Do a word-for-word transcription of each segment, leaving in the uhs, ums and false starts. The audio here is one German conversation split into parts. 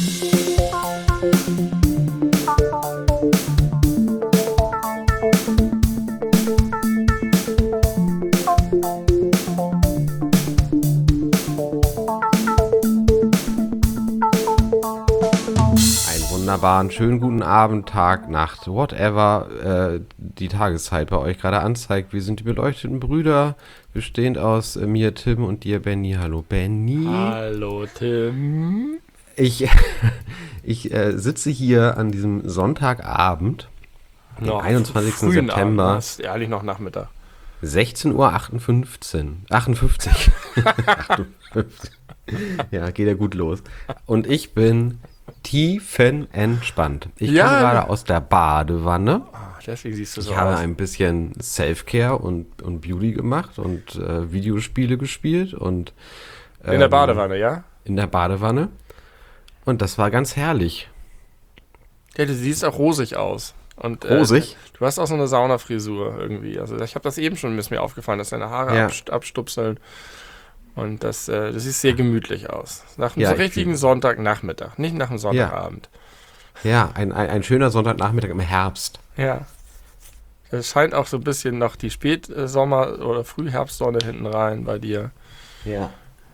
Wunderbaren, schönen guten Abend, Tag, Nacht, whatever äh, die Tageszeit bei euch gerade anzeigt. Wir sind die beleuchteten Brüder, bestehend aus äh, mir, Tim, und dir, Benny. Hallo, Benny. Hallo, Tim. Ich, ich äh, sitze hier an diesem Sonntagabend, Noch am einundzwanzigsten September. Abend, ist ehrlich noch Nachmittag. sechzehn Uhr achtundfünfzig. achtundfünfzig. achtundfünfzig. Ja, geht ja gut los. Und ich bin tiefenentspannt. Ich Ja. komme gerade aus der Badewanne. Oh, deswegen siehst du so Ich habe aus. ein bisschen Self-Care und, und Beauty gemacht und äh, Videospiele gespielt und ähm, In der Badewanne, ja? in der Badewanne. Und das war ganz herrlich. Ja, du siehst auch rosig aus. Und, Rosig? Äh, du hast auch so eine Saunafrisur irgendwie. Also ich habe das eben schon, ist mir aufgefallen, dass deine Haare Ja. abst- abstupseln. Und das, äh, das sieht sehr gemütlich aus. Nach einem Ja, so ich richtigen fühl- Sonntagnachmittag, nicht nach einem Sonntagabend. Ja, ein, ein, ein schöner Sonntagnachmittag im Herbst. Ja. Es scheint auch so ein bisschen noch die Spätsommer- oder Frühherbstsonne hinten rein bei dir. Ja.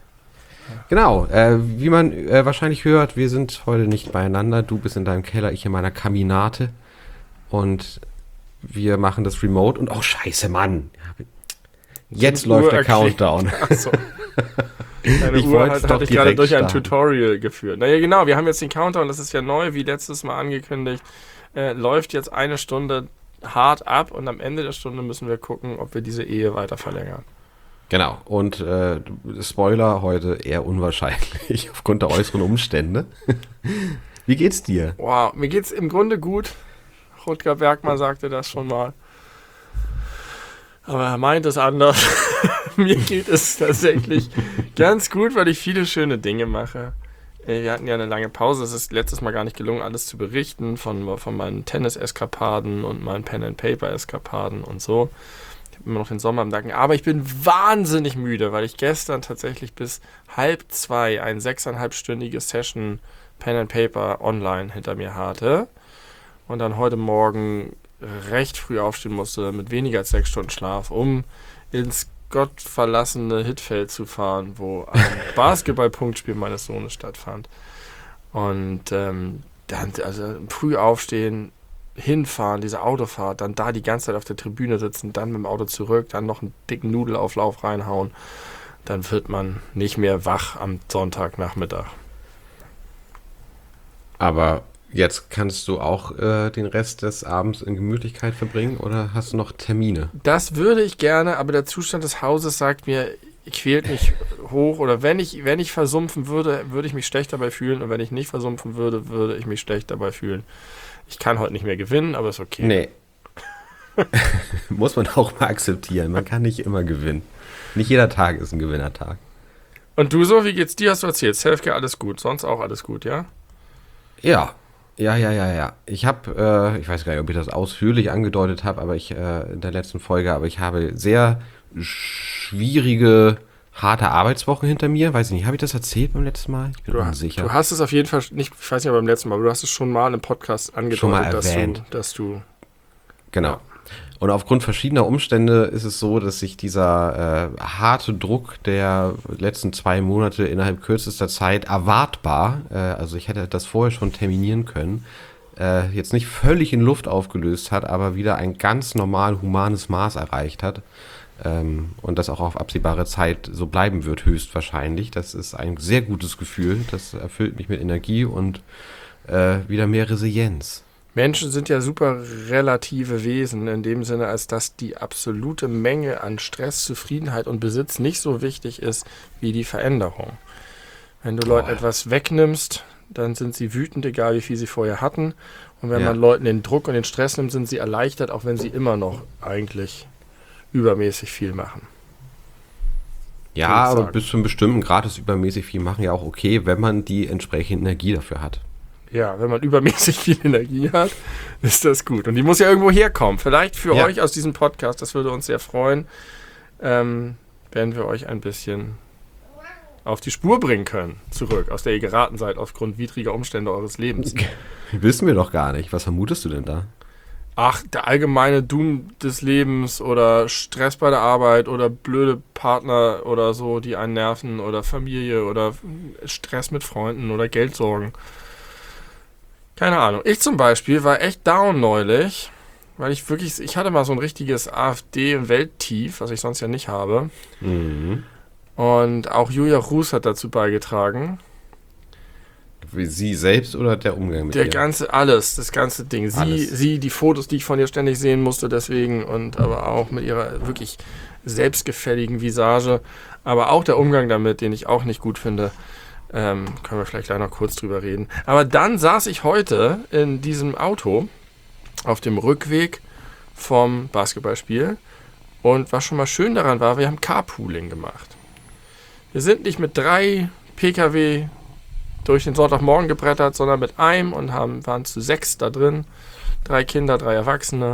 Genau, äh, wie man äh, wahrscheinlich hört, wir sind heute nicht beieinander. Du bist in deinem Keller, ich in meiner Kaminate. Und wir machen das Remote. Und oh, scheiße, Mann. Jetzt Die läuft Uhr der erklärt- Countdown. Achso. Deine Ich Uhr wollte hat, es doch hatte ich gerade direkt durch ein starten. Tutorial geführt. Naja, genau, wir haben jetzt den Countdown, das ist ja neu, wie letztes Mal angekündigt. Äh, läuft jetzt eine Stunde hart ab und am Ende der Stunde müssen wir gucken, ob wir diese Ehe weiter verlängern. Genau, und äh, Spoiler, heute eher unwahrscheinlich aufgrund der äußeren Umstände. Wie geht's dir? Wow, mir geht's im Grunde gut. Rutger Bergmann sagte das schon mal. Aber er meint es anders. Mir geht es tatsächlich ganz gut, weil ich viele schöne Dinge mache. Äh, Wir hatten ja eine lange Pause. Es ist letztes Mal gar nicht gelungen, alles zu berichten von, von meinen Tennis-Eskapaden und meinen Pen-and-Paper-Eskapaden und so. Ich habe immer noch den Sommer im Nacken. Aber ich bin wahnsinnig müde, weil ich gestern tatsächlich bis halb zwei ein sechseinhalbstündige Session Pen-and-Paper online hinter mir hatte. Und dann heute Morgen recht früh aufstehen musste, mit weniger als sechs Stunden Schlaf, um ins gottverlassene Hittfeld zu fahren, wo ein Basketballpunktspiel meines Sohnes stattfand. Und ähm, dann also früh aufstehen, hinfahren, diese Autofahrt, dann da die ganze Zeit auf der Tribüne sitzen, dann mit dem Auto zurück, dann noch einen dicken Nudelauflauf reinhauen, dann wird man nicht mehr wach am Sonntagnachmittag. Aber jetzt kannst du auch äh, den Rest des Abends in Gemütlichkeit verbringen oder hast du noch Termine? Das würde ich gerne, aber der Zustand des Hauses sagt mir, quält mich hoch. Oder wenn ich, wenn ich versumpfen würde, würde ich mich schlecht dabei fühlen. Und wenn ich nicht versumpfen würde, würde ich mich schlecht dabei fühlen. Ich kann heute nicht mehr gewinnen, aber ist okay. Nee. Muss man auch mal akzeptieren. Man kann nicht immer gewinnen. Nicht jeder Tag ist ein Gewinnertag. Und du so, wie geht's dir? Hast du erzählt? Selfcare, alles gut. Sonst auch alles gut, ja? Ja. Ja, ja, ja, ja. Ich habe, äh, ich weiß gar nicht, ob ich das ausführlich angedeutet habe, aber ich äh, in der letzten Folge, aber ich habe sehr schwierige, harte Arbeitswochen hinter mir. Weiß ich nicht, habe ich das erzählt beim letzten Mal? Ich bin Du, unsicher. du hast es auf jeden Fall, nicht, ich weiß nicht, aber beim letzten Mal, aber du hast es schon mal im Podcast angedeutet, Schon mal dass, du, erwähnt. dass du... Genau. Ja. Und aufgrund verschiedener Umstände ist es so, dass sich dieser äh, harte Druck der letzten zwei Monate innerhalb kürzester Zeit erwartbar, äh, also ich hätte das vorher schon terminieren können, äh, jetzt nicht völlig in Luft aufgelöst hat, aber wieder ein ganz normal humanes Maß erreicht hat. Ähm, und das auch auf absehbare Zeit so bleiben wird, höchstwahrscheinlich. Das ist ein sehr gutes Gefühl. Das erfüllt mich mit Energie und äh, wieder mehr Resilienz. Menschen sind ja super relative Wesen in dem Sinne, als dass die absolute Menge an Stress, Zufriedenheit und Besitz nicht so wichtig ist wie die Veränderung. Wenn du Leuten Boah. etwas wegnimmst, dann sind sie wütend, egal wie viel sie vorher hatten. Und wenn Ja. man Leuten den Druck und den Stress nimmt, sind sie erleichtert, auch wenn sie immer noch eigentlich übermäßig viel machen. Ja, Kann ich aber sagen. bis zu einem bestimmten Grad ist übermäßig viel machen ja auch okay, wenn man die entsprechende Energie dafür hat. Ja, wenn man übermäßig viel Energie hat, ist das gut. Und die muss ja irgendwo herkommen. Vielleicht für Ja. euch aus diesem Podcast, das würde uns sehr freuen, ähm, wenn wir euch ein bisschen auf die Spur bringen können, zurück, aus der ihr geraten seid, aufgrund widriger Umstände eures Lebens. Wissen wir doch gar nicht. Was vermutest du denn da? Ach, der allgemeine Doom des Lebens oder Stress bei der Arbeit oder blöde Partner oder so, die einen nerven oder Familie oder Stress mit Freunden oder Geldsorgen. Keine Ahnung. Ich zum Beispiel war echt down neulich, weil ich wirklich, ich hatte mal so ein richtiges AfD-Welttief, was ich sonst ja nicht habe. Mhm. Und auch Julia Ruß hat dazu beigetragen. Wie sie selbst oder der Umgang mit Der ihr? ganze, alles, das ganze Ding. Sie, Alles. sie, die Fotos, die ich von ihr ständig sehen musste, deswegen und aber auch mit ihrer wirklich selbstgefälligen Visage, aber auch der Umgang damit, den ich auch nicht gut finde. Ähm, können wir vielleicht gleich noch kurz drüber reden. Aber dann saß ich heute in diesem Auto auf dem Rückweg vom Basketballspiel und was schon mal schön daran war, wir haben Carpooling gemacht. Wir sind nicht mit drei Pkw durch den Sonntagmorgen gebrettert, sondern mit einem und haben, waren zu sechs da drin. Drei Kinder, drei Erwachsene.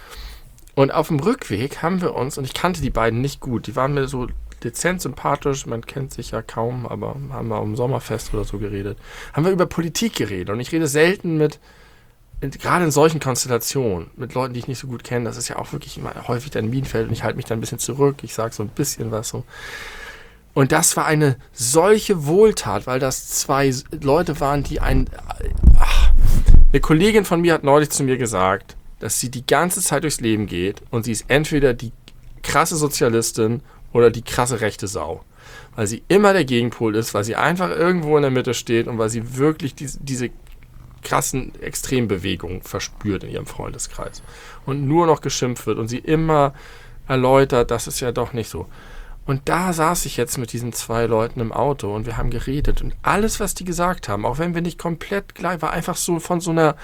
Und auf dem Rückweg haben wir uns, und ich kannte die beiden nicht gut, die waren mir so dezent sympathisch, man kennt sich ja kaum, aber haben wir um Sommerfest oder so geredet. Haben wir über Politik geredet und ich rede selten mit, mit gerade in solchen Konstellationen, mit Leuten, die ich nicht so gut kenne, das ist ja auch wirklich immer häufig dann Minenfeld und ich halte mich da ein bisschen zurück, ich sage so ein bisschen was so. Und das war eine solche Wohltat, weil das zwei Leute waren, die ein... Ach, eine Kollegin von mir hat neulich zu mir gesagt, dass sie die ganze Zeit durchs Leben geht und sie ist entweder die krasse Sozialistin oder die krasse rechte Sau. Weil sie immer der Gegenpol ist, weil sie einfach irgendwo in der Mitte steht und weil sie wirklich diese, diese krassen Extrembewegungen verspürt in ihrem Freundeskreis. Und nur noch geschimpft wird und sie immer erläutert, das ist ja doch nicht so. Und da saß ich jetzt mit diesen zwei Leuten im Auto und wir haben geredet. Und alles, was die gesagt haben, auch wenn wir nicht komplett gleich, war einfach so von so einer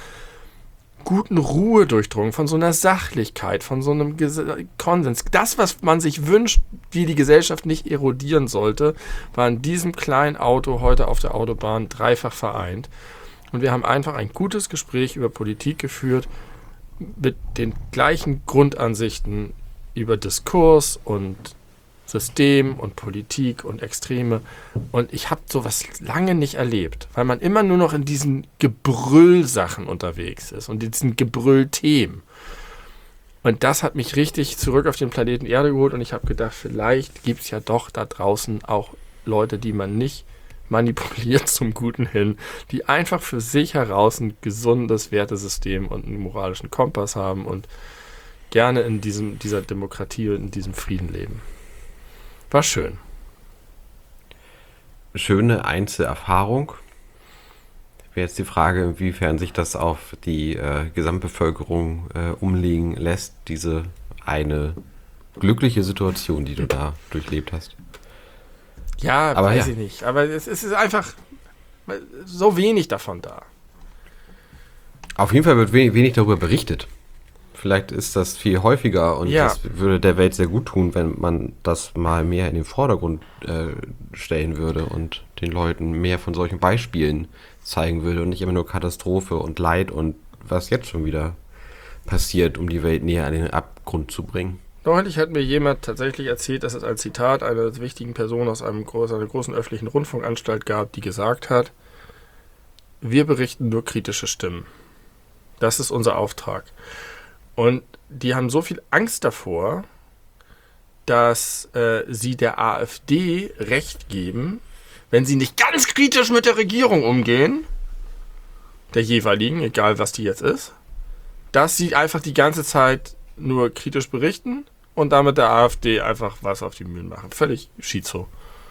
guten Ruhe durchdrungen, von so einer Sachlichkeit, von so einem Ges- Konsens. Das, was man sich wünscht, wie die Gesellschaft nicht erodieren sollte, war in diesem kleinen Auto heute auf der Autobahn dreifach vereint. Und wir haben einfach ein gutes Gespräch über Politik geführt, mit den gleichen Grundansichten über Diskurs und System und Politik und Extreme. Und ich habe sowas lange nicht erlebt, weil man immer nur noch in diesen Gebrüllsachen unterwegs ist und in diesen Gebrüllthemen. Und das hat mich richtig zurück auf den Planeten Erde geholt und ich habe gedacht, vielleicht gibt es ja doch da draußen auch Leute, die man nicht manipuliert zum Guten hin, die einfach für sich heraus ein gesundes Wertesystem und einen moralischen Kompass haben und gerne in diesem, dieser Demokratie und in diesem Frieden leben. War schön. Schöne Einzelerfahrung. Wäre jetzt die Frage, inwiefern sich das auf die äh, Gesamtbevölkerung äh, umlegen lässt, diese eine glückliche Situation, die du da durchlebt hast. Ja, Aber weiß ja. ich nicht. Aber es, es ist einfach so wenig davon da. Auf jeden Fall wird wenig, wenig darüber berichtet. Vielleicht ist das viel häufiger und Ja. das würde der Welt sehr gut tun, wenn man das mal mehr in den Vordergrund äh, stellen würde und den Leuten mehr von solchen Beispielen zeigen würde und nicht immer nur Katastrophe und Leid und was jetzt schon wieder passiert, um die Welt näher an den Abgrund zu bringen. Neulich hat mir jemand tatsächlich erzählt, dass es ein Zitat einer wichtigen Person aus einem groß, einer großen öffentlichen Rundfunkanstalt gab, die gesagt hat, wir berichten nur kritische Stimmen. Das ist unser Auftrag. Und die haben so viel Angst davor, dass äh, sie der AfD Recht geben, wenn sie nicht ganz kritisch mit der Regierung umgehen, der jeweiligen, egal was die jetzt ist, dass sie einfach die ganze Zeit nur kritisch berichten und damit der AfD einfach was auf die Mühlen machen. Völlig schizo.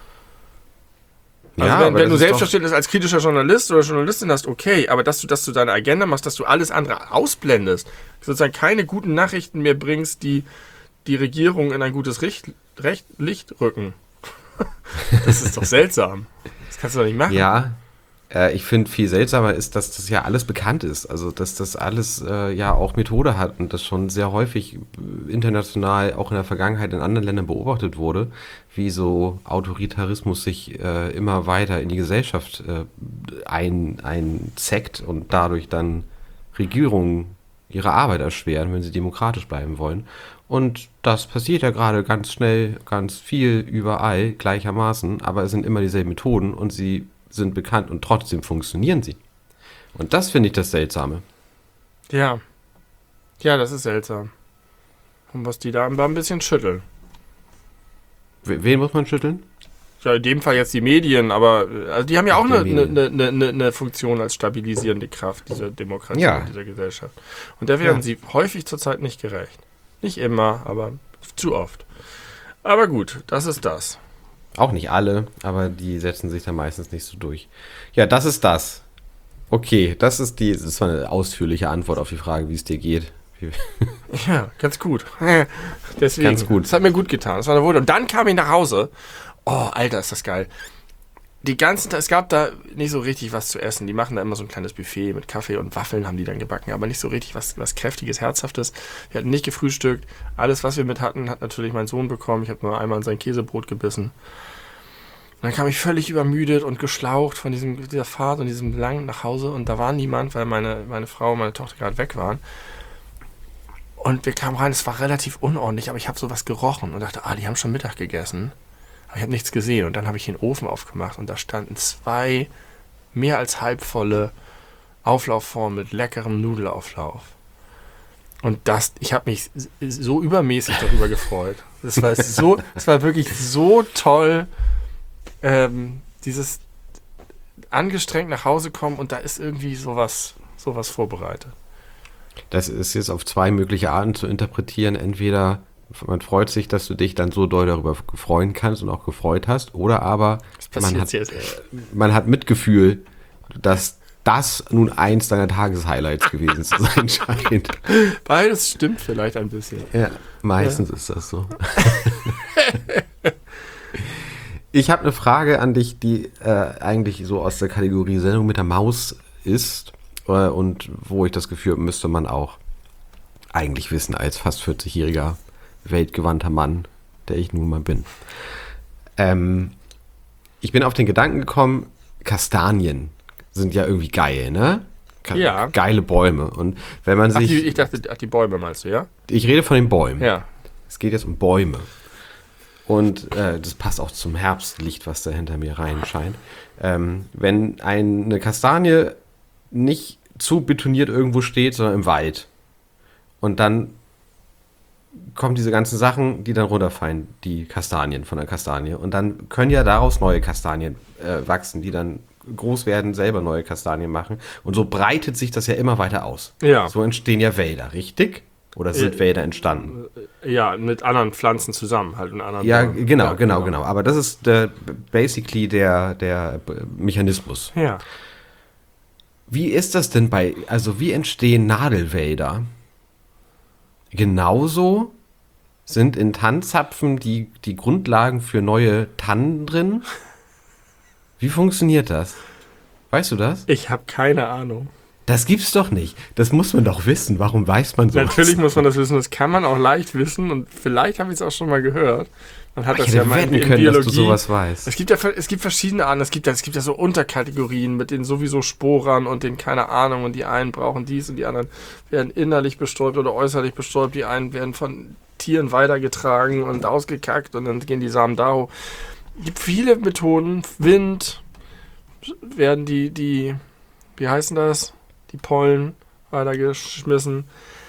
Also Ja, wenn, aber wenn du das ist Selbstverständnis als kritischer Journalist oder Journalistin hast, okay, aber dass du, dass du deine Agenda machst, dass du alles andere ausblendest, sozusagen keine guten Nachrichten mehr bringst, die die Regierung in ein gutes Richt, Recht, Licht rücken. Das ist doch seltsam. Das kannst du doch nicht machen. Ja, äh, ich finde viel seltsamer ist, dass das ja alles bekannt ist. Also, dass das alles äh, ja auch Methode hat und das schon sehr häufig äh, international, auch in der Vergangenheit in anderen Ländern beobachtet wurde, wie so Autoritarismus sich äh, immer weiter in die Gesellschaft äh, ein, einzeckt und dadurch dann Regierungen ihre Arbeit erschweren, wenn sie demokratisch bleiben wollen. Und das passiert ja gerade ganz schnell, ganz viel, überall, gleichermaßen. Aber es sind immer dieselben Methoden und sie sind bekannt und trotzdem funktionieren sie. Und das finde ich das Seltsame. Ja. Ja, das ist seltsam. Und was die da ein bisschen schütteln. W- Wen muss man schütteln? Ja, in dem Fall jetzt die Medien, aber also die haben ja auch Die eine, Medien. eine, eine, eine Funktion als stabilisierende Kraft dieser Demokratie, Ja. dieser Gesellschaft. Und der werden Ja. sie häufig zurzeit nicht gerecht. Nicht immer, aber zu oft. Aber gut, das ist das. Auch nicht alle, aber die setzen sich da meistens nicht so durch. Ja, das ist das. Okay, das ist die, das war eine ausführliche Antwort auf die Frage, wie es dir geht. Wie- Ja, ganz gut. Deswegen, Ganz gut. das hat mir gut getan. Das war eine Wunder. Und dann kam ich nach Hause. Oh, Alter, ist das geil. Die ganzen Tag, es gab da nicht so richtig was zu essen. Die machen da immer so ein kleines Buffet mit Kaffee und Waffeln haben die dann gebacken, aber nicht so richtig was, was Kräftiges, Herzhaftes. Wir hatten nicht gefrühstückt. Alles, was wir mit hatten, hat natürlich mein Sohn bekommen. Ich habe nur einmal in sein Käsebrot gebissen. Und dann kam ich völlig übermüdet und geschlaucht von diesem, dieser Fahrt und diesem langen nach Hause. Und da war niemand, weil meine, meine Frau und meine Tochter gerade weg waren. Und wir kamen rein, es war relativ unordentlich, aber ich habe sowas gerochen und dachte, ah, die haben schon Mittag gegessen. Aber ich habe nichts gesehen. Und dann habe ich den Ofen aufgemacht und da standen zwei mehr als halbvolle Auflaufformen mit leckerem Nudelauflauf. Und das, ich habe mich so übermäßig darüber gefreut. Das war so, das war wirklich so toll, ähm, dieses angestrengt nach Hause kommen und da ist irgendwie sowas, sowas vorbereitet. Das ist jetzt auf zwei mögliche Arten zu interpretieren. Entweder man freut sich, dass du dich dann so doll darüber freuen kannst und auch gefreut hast, oder aber Was man passiert hat, jetzt? man hat Mitgefühl, dass das nun eins deiner Tageshighlights gewesen zu sein scheint. Beides stimmt vielleicht ein bisschen. Ja, meistens ist das so. Ich habe eine Frage an dich, die äh, eigentlich so aus der Kategorie Sendung mit der Maus ist äh, und wo ich das Gefühl habe, müsste man auch eigentlich wissen als fast vierzig-jähriger weltgewandter Mann, der ich nun mal bin. Ähm, ich bin auf den Gedanken gekommen, Kastanien sind ja irgendwie geil, ne? Ka- Ja. Geile Bäume. Und wenn man Ach, sich... die, ich dachte, ach, die Bäume meinst du, ja? Ich rede von den Bäumen. Ja. Es geht jetzt um Bäume. Und äh, das passt auch zum Herbstlicht, was da hinter mir reinscheint. Ähm, wenn eine Kastanie nicht zu betoniert irgendwo steht, sondern im Wald. Und dann kommen diese ganzen Sachen, die dann runterfallen, die Kastanien von der Kastanie. Und dann können ja daraus neue Kastanien äh, wachsen, die dann groß werden, selber neue Kastanien machen. Und so breitet sich das ja immer weiter aus. Ja. So entstehen ja Wälder, richtig? Oder sind Äh, Wälder entstanden? Ja, mit anderen Pflanzen zusammen, halt in anderen Ja, Bäumen. genau, Ja, genau, genau. Aber das ist der, basically der, der Mechanismus. Ja. Wie ist das denn bei, also wie entstehen Nadelwälder? Genauso sind in Tannenzapfen die, die Grundlagen für neue Tannen drin? Wie funktioniert das? Weißt du das? Ich habe keine Ahnung. Das gibt's doch nicht. Das muss man doch wissen. Warum weiß man sowas? Natürlich muss man das wissen, das kann man auch leicht wissen und vielleicht habe ich es auch schon mal gehört. Man hat Ich das ja hätte mal in, wetten in können, Biologie. dass du sowas weißt. Es gibt ja es gibt verschiedene Arten, es gibt ja, es gibt ja so Unterkategorien mit den sowieso Sporern und den keine Ahnung und die einen brauchen dies und die anderen werden innerlich bestäubt oder äußerlich bestäubt, die einen werden von Tieren weitergetragen und ausgekackt und dann gehen die Samen da hoch. Es gibt viele Methoden, Wind werden die die wie heißen das? Die Pollen weitergeschmissen.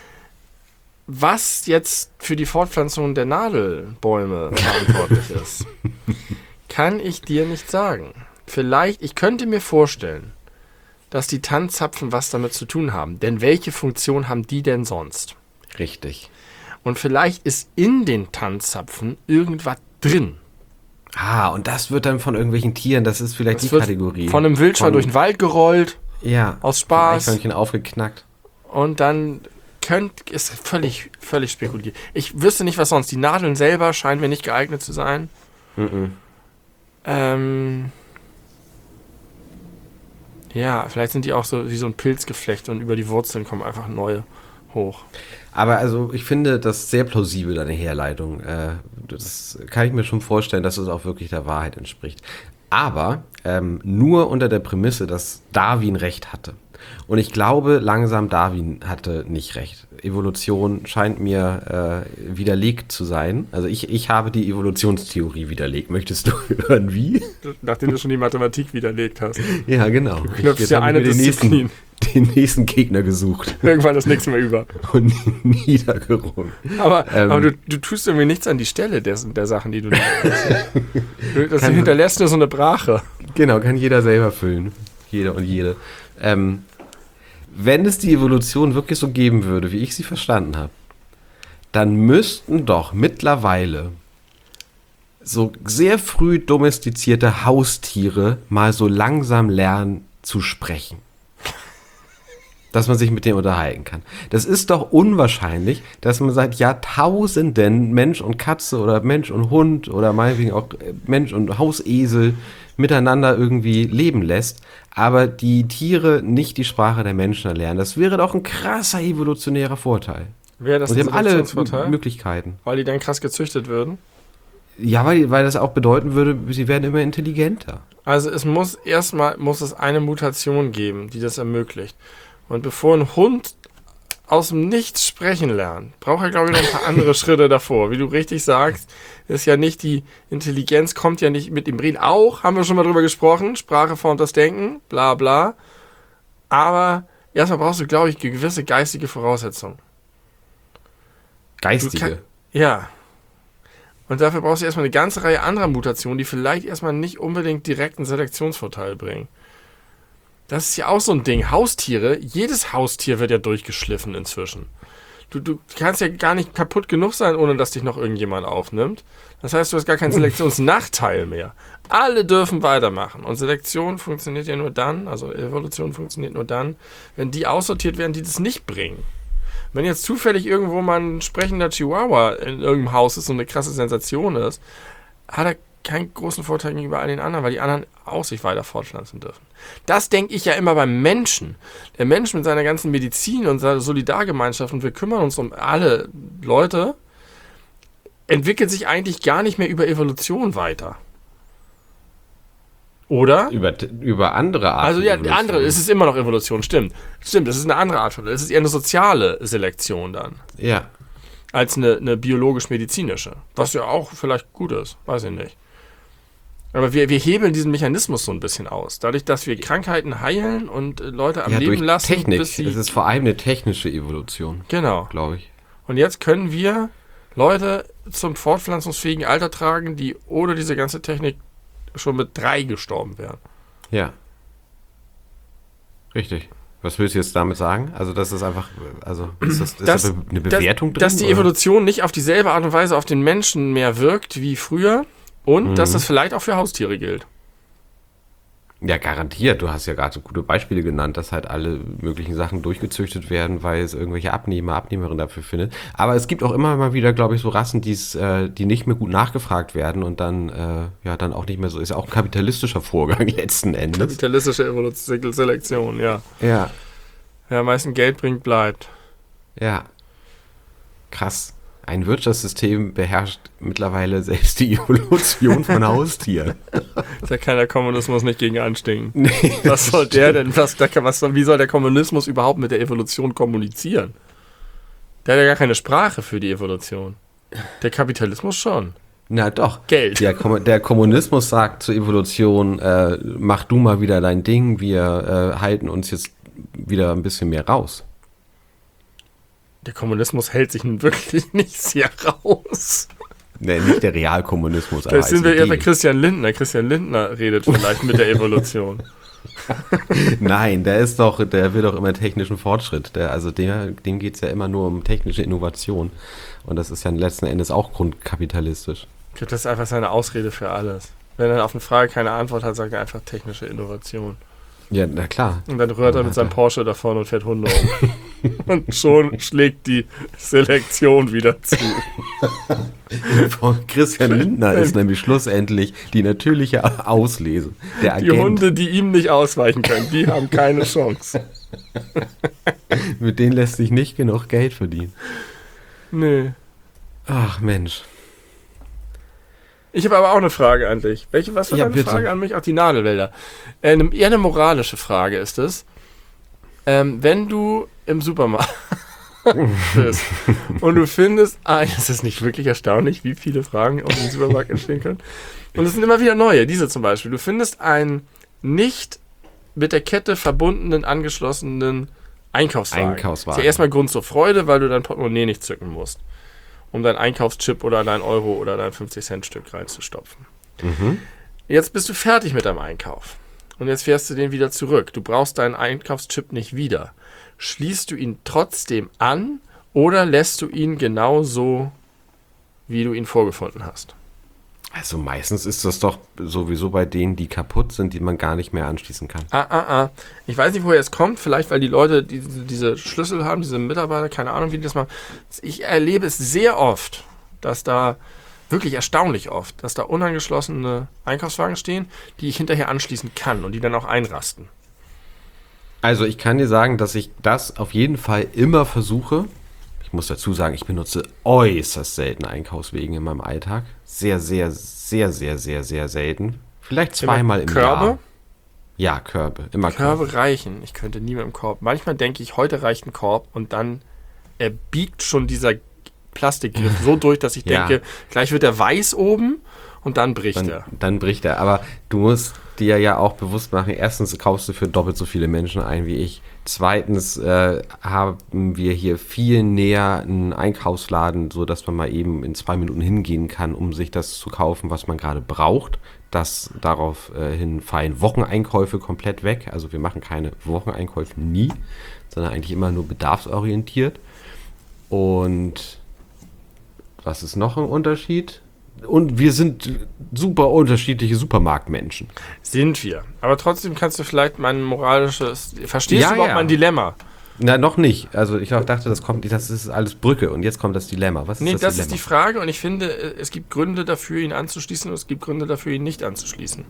Was jetzt für die Fortpflanzung der Nadelbäume verantwortlich ist, kann ich dir nicht sagen. Vielleicht, ich könnte mir vorstellen, dass die Tannenzapfen was damit zu tun haben. Denn welche Funktion haben die denn sonst? Richtig. Und vielleicht ist in den Tannenzapfen irgendwas drin. Ah, und das wird dann von irgendwelchen Tieren, das ist vielleicht Das die wird Kategorie. von einem Wildschwein Von- durch den Wald gerollt, Ja. aus Spaß. Eichhörnchen aufgeknackt. Und dann könnte ist völlig, völlig spekuliert. Ich wüsste nicht, was sonst. Die Nadeln selber scheinen mir nicht geeignet zu sein. Mhm. Ähm, ja, vielleicht sind die auch so wie so ein Pilzgeflecht und über die Wurzeln kommen einfach neue hoch. Aber also ich finde das sehr plausibel, deine Herleitung. Äh, das kann ich mir schon vorstellen, dass es auch wirklich der Wahrheit entspricht. Aber ähm, nur unter der Prämisse, dass Darwin recht hatte. Und ich glaube, langsam Darwin hatte nicht recht. Evolution scheint mir äh, widerlegt zu sein. Also ich, ich habe die Evolutionstheorie widerlegt. Möchtest du hören, wie? Nachdem du schon die Mathematik widerlegt hast. Ja, genau. Du knöpfst ja eine den Disziplin. nächsten, den nächsten Gegner gesucht. Irgendwann ist nichts mehr über. Und niedergerungen. Aber, Ähm, aber du, du tust irgendwie nichts an die Stelle der, der Sachen, die du nicht Das du hinterlässt nur so eine Brache. Genau, kann jeder selber füllen. Jeder und jede. Ähm, wenn es die Evolution wirklich so geben würde, wie ich sie verstanden habe, dann müssten doch mittlerweile so sehr früh domestizierte Haustiere mal so langsam lernen zu sprechen. Dass man sich mit dem unterhalten kann. Das ist doch unwahrscheinlich, dass man seit Jahrtausenden Mensch und Katze oder Mensch und Hund oder meinetwegen auch Mensch und Hausesel miteinander irgendwie leben lässt, aber die Tiere nicht die Sprache der Menschen erlernen. Das wäre doch ein krasser evolutionärer Vorteil. Wäre das und sie ein haben alle Selektionsvorteil? Möglichkeiten. Weil die dann krass gezüchtet würden? Ja, weil, weil das auch bedeuten würde, sie werden immer intelligenter. Also es muss erstmal muss es eine Mutation geben, die das ermöglicht. Und bevor ein Hund aus dem Nichts sprechen lernt, braucht er, glaube ich, noch ein paar andere Schritte davor. Wie du richtig sagst, ist ja nicht die Intelligenz, kommt ja nicht mit dem Reden. Auch, haben wir schon mal drüber gesprochen, Sprache formt das Denken, bla bla. Aber erstmal brauchst du, glaube ich, gewisse geistige Voraussetzungen. Geistige? Kann, ja. Und dafür brauchst du erstmal eine ganze Reihe anderer Mutationen, die vielleicht erstmal nicht unbedingt direkt einen Selektionsvorteil bringen. Das ist ja auch so ein Ding. Haustiere, jedes Haustier wird ja durchgeschliffen inzwischen. Du, du kannst ja gar nicht kaputt genug sein, ohne dass dich noch irgendjemand aufnimmt. Das heißt, du hast gar keinen Selektionsnachteil mehr. Alle dürfen weitermachen. Und Selektion funktioniert ja nur dann, also Evolution funktioniert nur dann, wenn die aussortiert werden, die das nicht bringen. Wenn jetzt zufällig irgendwo mal ein sprechender Chihuahua in irgendeinem Haus ist und eine krasse Sensation ist, hat er keinen großen Vorteil gegenüber all den anderen, weil die anderen auch sich weiter fortpflanzen dürfen. Das denke ich ja immer beim Menschen. Der Mensch mit seiner ganzen Medizin und seiner Solidargemeinschaft, und wir kümmern uns um alle Leute, entwickelt sich eigentlich gar nicht mehr über Evolution weiter. Oder? Über, über andere Arten. Also ja, andere, es ist immer noch Evolution, stimmt. Stimmt, es ist eine andere Art von, es ist eher eine soziale Selektion dann. Ja. Als eine, eine biologisch-medizinische. Was ja auch vielleicht gut ist, weiß ich nicht. Aber wir, wir hebeln diesen Mechanismus so ein bisschen aus. Dadurch, dass wir Krankheiten heilen und äh, Leute am ja, Leben durch lassen. Technik. Bis sie, es ist vor allem eine technische Evolution. Genau. Glaube ich. Und jetzt können wir Leute zum fortpflanzungsfähigen Alter tragen, die ohne diese ganze Technik schon mit drei gestorben wären. Ja. Richtig. Was willst du jetzt damit sagen? Also, das ist einfach, also, ist das, ist dass, da eine Bewertung dass, drin? Dass die oder? Evolution nicht auf dieselbe Art und Weise auf den Menschen mehr wirkt wie früher und Mhm. dass das vielleicht auch für Haustiere gilt. Ja, garantiert. Du hast ja gerade so gute Beispiele genannt, dass halt alle möglichen Sachen durchgezüchtet werden, weil es irgendwelche Abnehmer, Abnehmerinnen dafür findet. Aber es gibt auch immer mal wieder, glaube ich, so Rassen, die's, äh, die nicht mehr gut nachgefragt werden und dann, äh, ja, dann auch nicht mehr so, ist ja auch ein kapitalistischer Vorgang letzten Endes. Kapitalistische Evolution, Selektion, ja. Ja, Wer am meisten Geld bringt, bleibt. ja. Krass. Ein Wirtschaftssystem beherrscht mittlerweile selbst die Evolution von Haustieren. Da kann der Kommunismus nicht gegen anstinken. Nee, Was soll der denn, was, da kann, was, wie soll der Kommunismus überhaupt mit der Evolution kommunizieren? Der hat ja gar keine Sprache für die Evolution. Der Kapitalismus schon. Na doch. Geld. Der, Kom der Kommunismus sagt zur Evolution, äh, mach du mal wieder dein Ding, wir äh, halten uns jetzt wieder ein bisschen mehr raus. Der Kommunismus hält sich nun wirklich nicht sehr raus. Nee, nicht der Realkommunismus. Da sind wir eher bei Christian Lindner. Christian Lindner redet vielleicht mit der Evolution. Nein, der ist doch, der will doch immer technischen Fortschritt. Der, also der, dem geht es ja immer nur um technische Innovation. Und das ist ja letzten Endes auch grundkapitalistisch. Ich glaube, das ist einfach seine Ausrede für alles. Wenn er auf eine Frage keine Antwort hat, sagt er einfach technische Innovation. Ja, na klar. Und dann rührt er mit seinem Porsche davon und fährt Hunde um. Und schon schlägt die Selektion wieder zu. Von Christian Lindner ist nämlich schlussendlich die natürliche Auslese. Der Die Agent. Hunde, die ihm nicht ausweichen können, die haben keine Chance. Mit denen lässt sich nicht genug Geld verdienen. Nee. Ach Mensch. Ich habe aber auch eine Frage an dich. Welche, was war Ja, deine bitte. Frage an mich? Auch die Nadelwälder. Äh, eine, eher eine moralische Frage ist es. Ähm, wenn du im Supermarkt bist und du findest, ah, es ist nicht wirklich erstaunlich, wie viele Fragen aus dem Supermarkt entstehen können. Und es sind immer wieder neue. Diese zum Beispiel. Du findest einen nicht mit der Kette verbundenen, angeschlossenen Einkaufswagen. Einkaufswagen. Ist ja erstmal Grund zur Freude, weil du dein Portemonnaie nicht zücken musst, um dein Einkaufschip oder dein Euro oder dein fünfzig-Cent-Stück reinzustopfen. Mhm. Jetzt bist du fertig mit deinem Einkauf. Und jetzt fährst du den wieder zurück. Du brauchst deinen Einkaufschip nicht wieder. Schließt du ihn trotzdem an oder lässt du ihn genauso, wie du ihn vorgefunden hast? Also meistens ist das doch sowieso bei denen, die kaputt sind, die man gar nicht mehr anschließen kann. Ah, ah, ah. Ich weiß nicht, woher es kommt. Vielleicht, weil die Leute die, diese Schlüssel haben, diese Mitarbeiter, keine Ahnung, wie die das machen. Ich erlebe es sehr oft, dass da, wirklich erstaunlich oft, dass da unangeschlossene Einkaufswagen stehen, die ich hinterher anschließen kann und die dann auch einrasten. Also ich kann dir sagen, dass ich das auf jeden Fall immer versuche. Ich muss dazu sagen, ich benutze äußerst selten Einkaufswegen in meinem Alltag. Sehr, sehr, sehr, sehr, sehr, sehr selten. Vielleicht zweimal im Körbe? Jahr. Ja, Körbe. Immer Körbe Körbe. reichen. Ich könnte nie mit dem Korb. Manchmal denke ich, heute reicht ein Korb und dann er biegt schon dieser Plastikgriff so durch, dass ich Ja. denke, gleich wird er weiß oben und dann bricht Dann, er. dann bricht er. Aber du musst dir ja auch bewusst machen, erstens kaufst du für doppelt so viele Menschen ein wie ich. Zweitens äh, haben wir hier viel näher einen Einkaufsladen, so dass man mal eben in zwei Minuten hingehen kann, um sich das zu kaufen, was man gerade braucht. Das daraufhin äh, fallen Wocheneinkäufe komplett weg. Also wir machen keine Wocheneinkäufe nie, sondern eigentlich immer nur bedarfsorientiert. Und was ist noch ein Unterschied? Und wir sind super unterschiedliche Supermarktmenschen. Sind wir. Aber trotzdem kannst du vielleicht mein moralisches... Verstehst Ja, du überhaupt ja. mein Dilemma? Na, noch nicht. Also ich auch dachte, das kommt, das ist alles Brücke und jetzt kommt das Dilemma. Was ist Nee, das, das Dilemma? ist die Frage und ich finde, es gibt Gründe dafür, ihn anzuschließen und es gibt Gründe dafür, ihn nicht anzuschließen.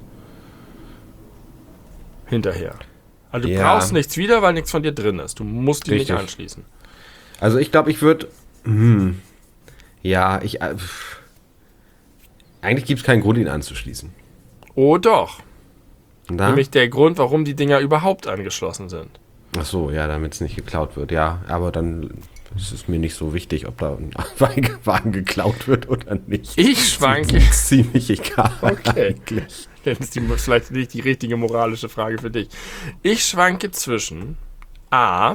Hinterher. Also du Ja. brauchst nichts wieder, weil nichts von dir drin ist. Du musst ihn Richtig. nicht anschließen. Also ich glaube, ich würde... Hm, ja, ich... Äh, pff. Eigentlich gibt es keinen Grund, ihn anzuschließen. Oh doch. Na? Nämlich der Grund, warum die Dinger überhaupt angeschlossen sind. Ach so, ja, damit es nicht geklaut wird. Ja, aber dann ist es mir nicht so wichtig, ob da ein Wagen geklaut wird oder nicht. Ich schwanke. Das ist ziemlich egal. Okay. Eigentlich. Das ist die, vielleicht nicht die richtige moralische Frage für dich. Ich schwanke zwischen A.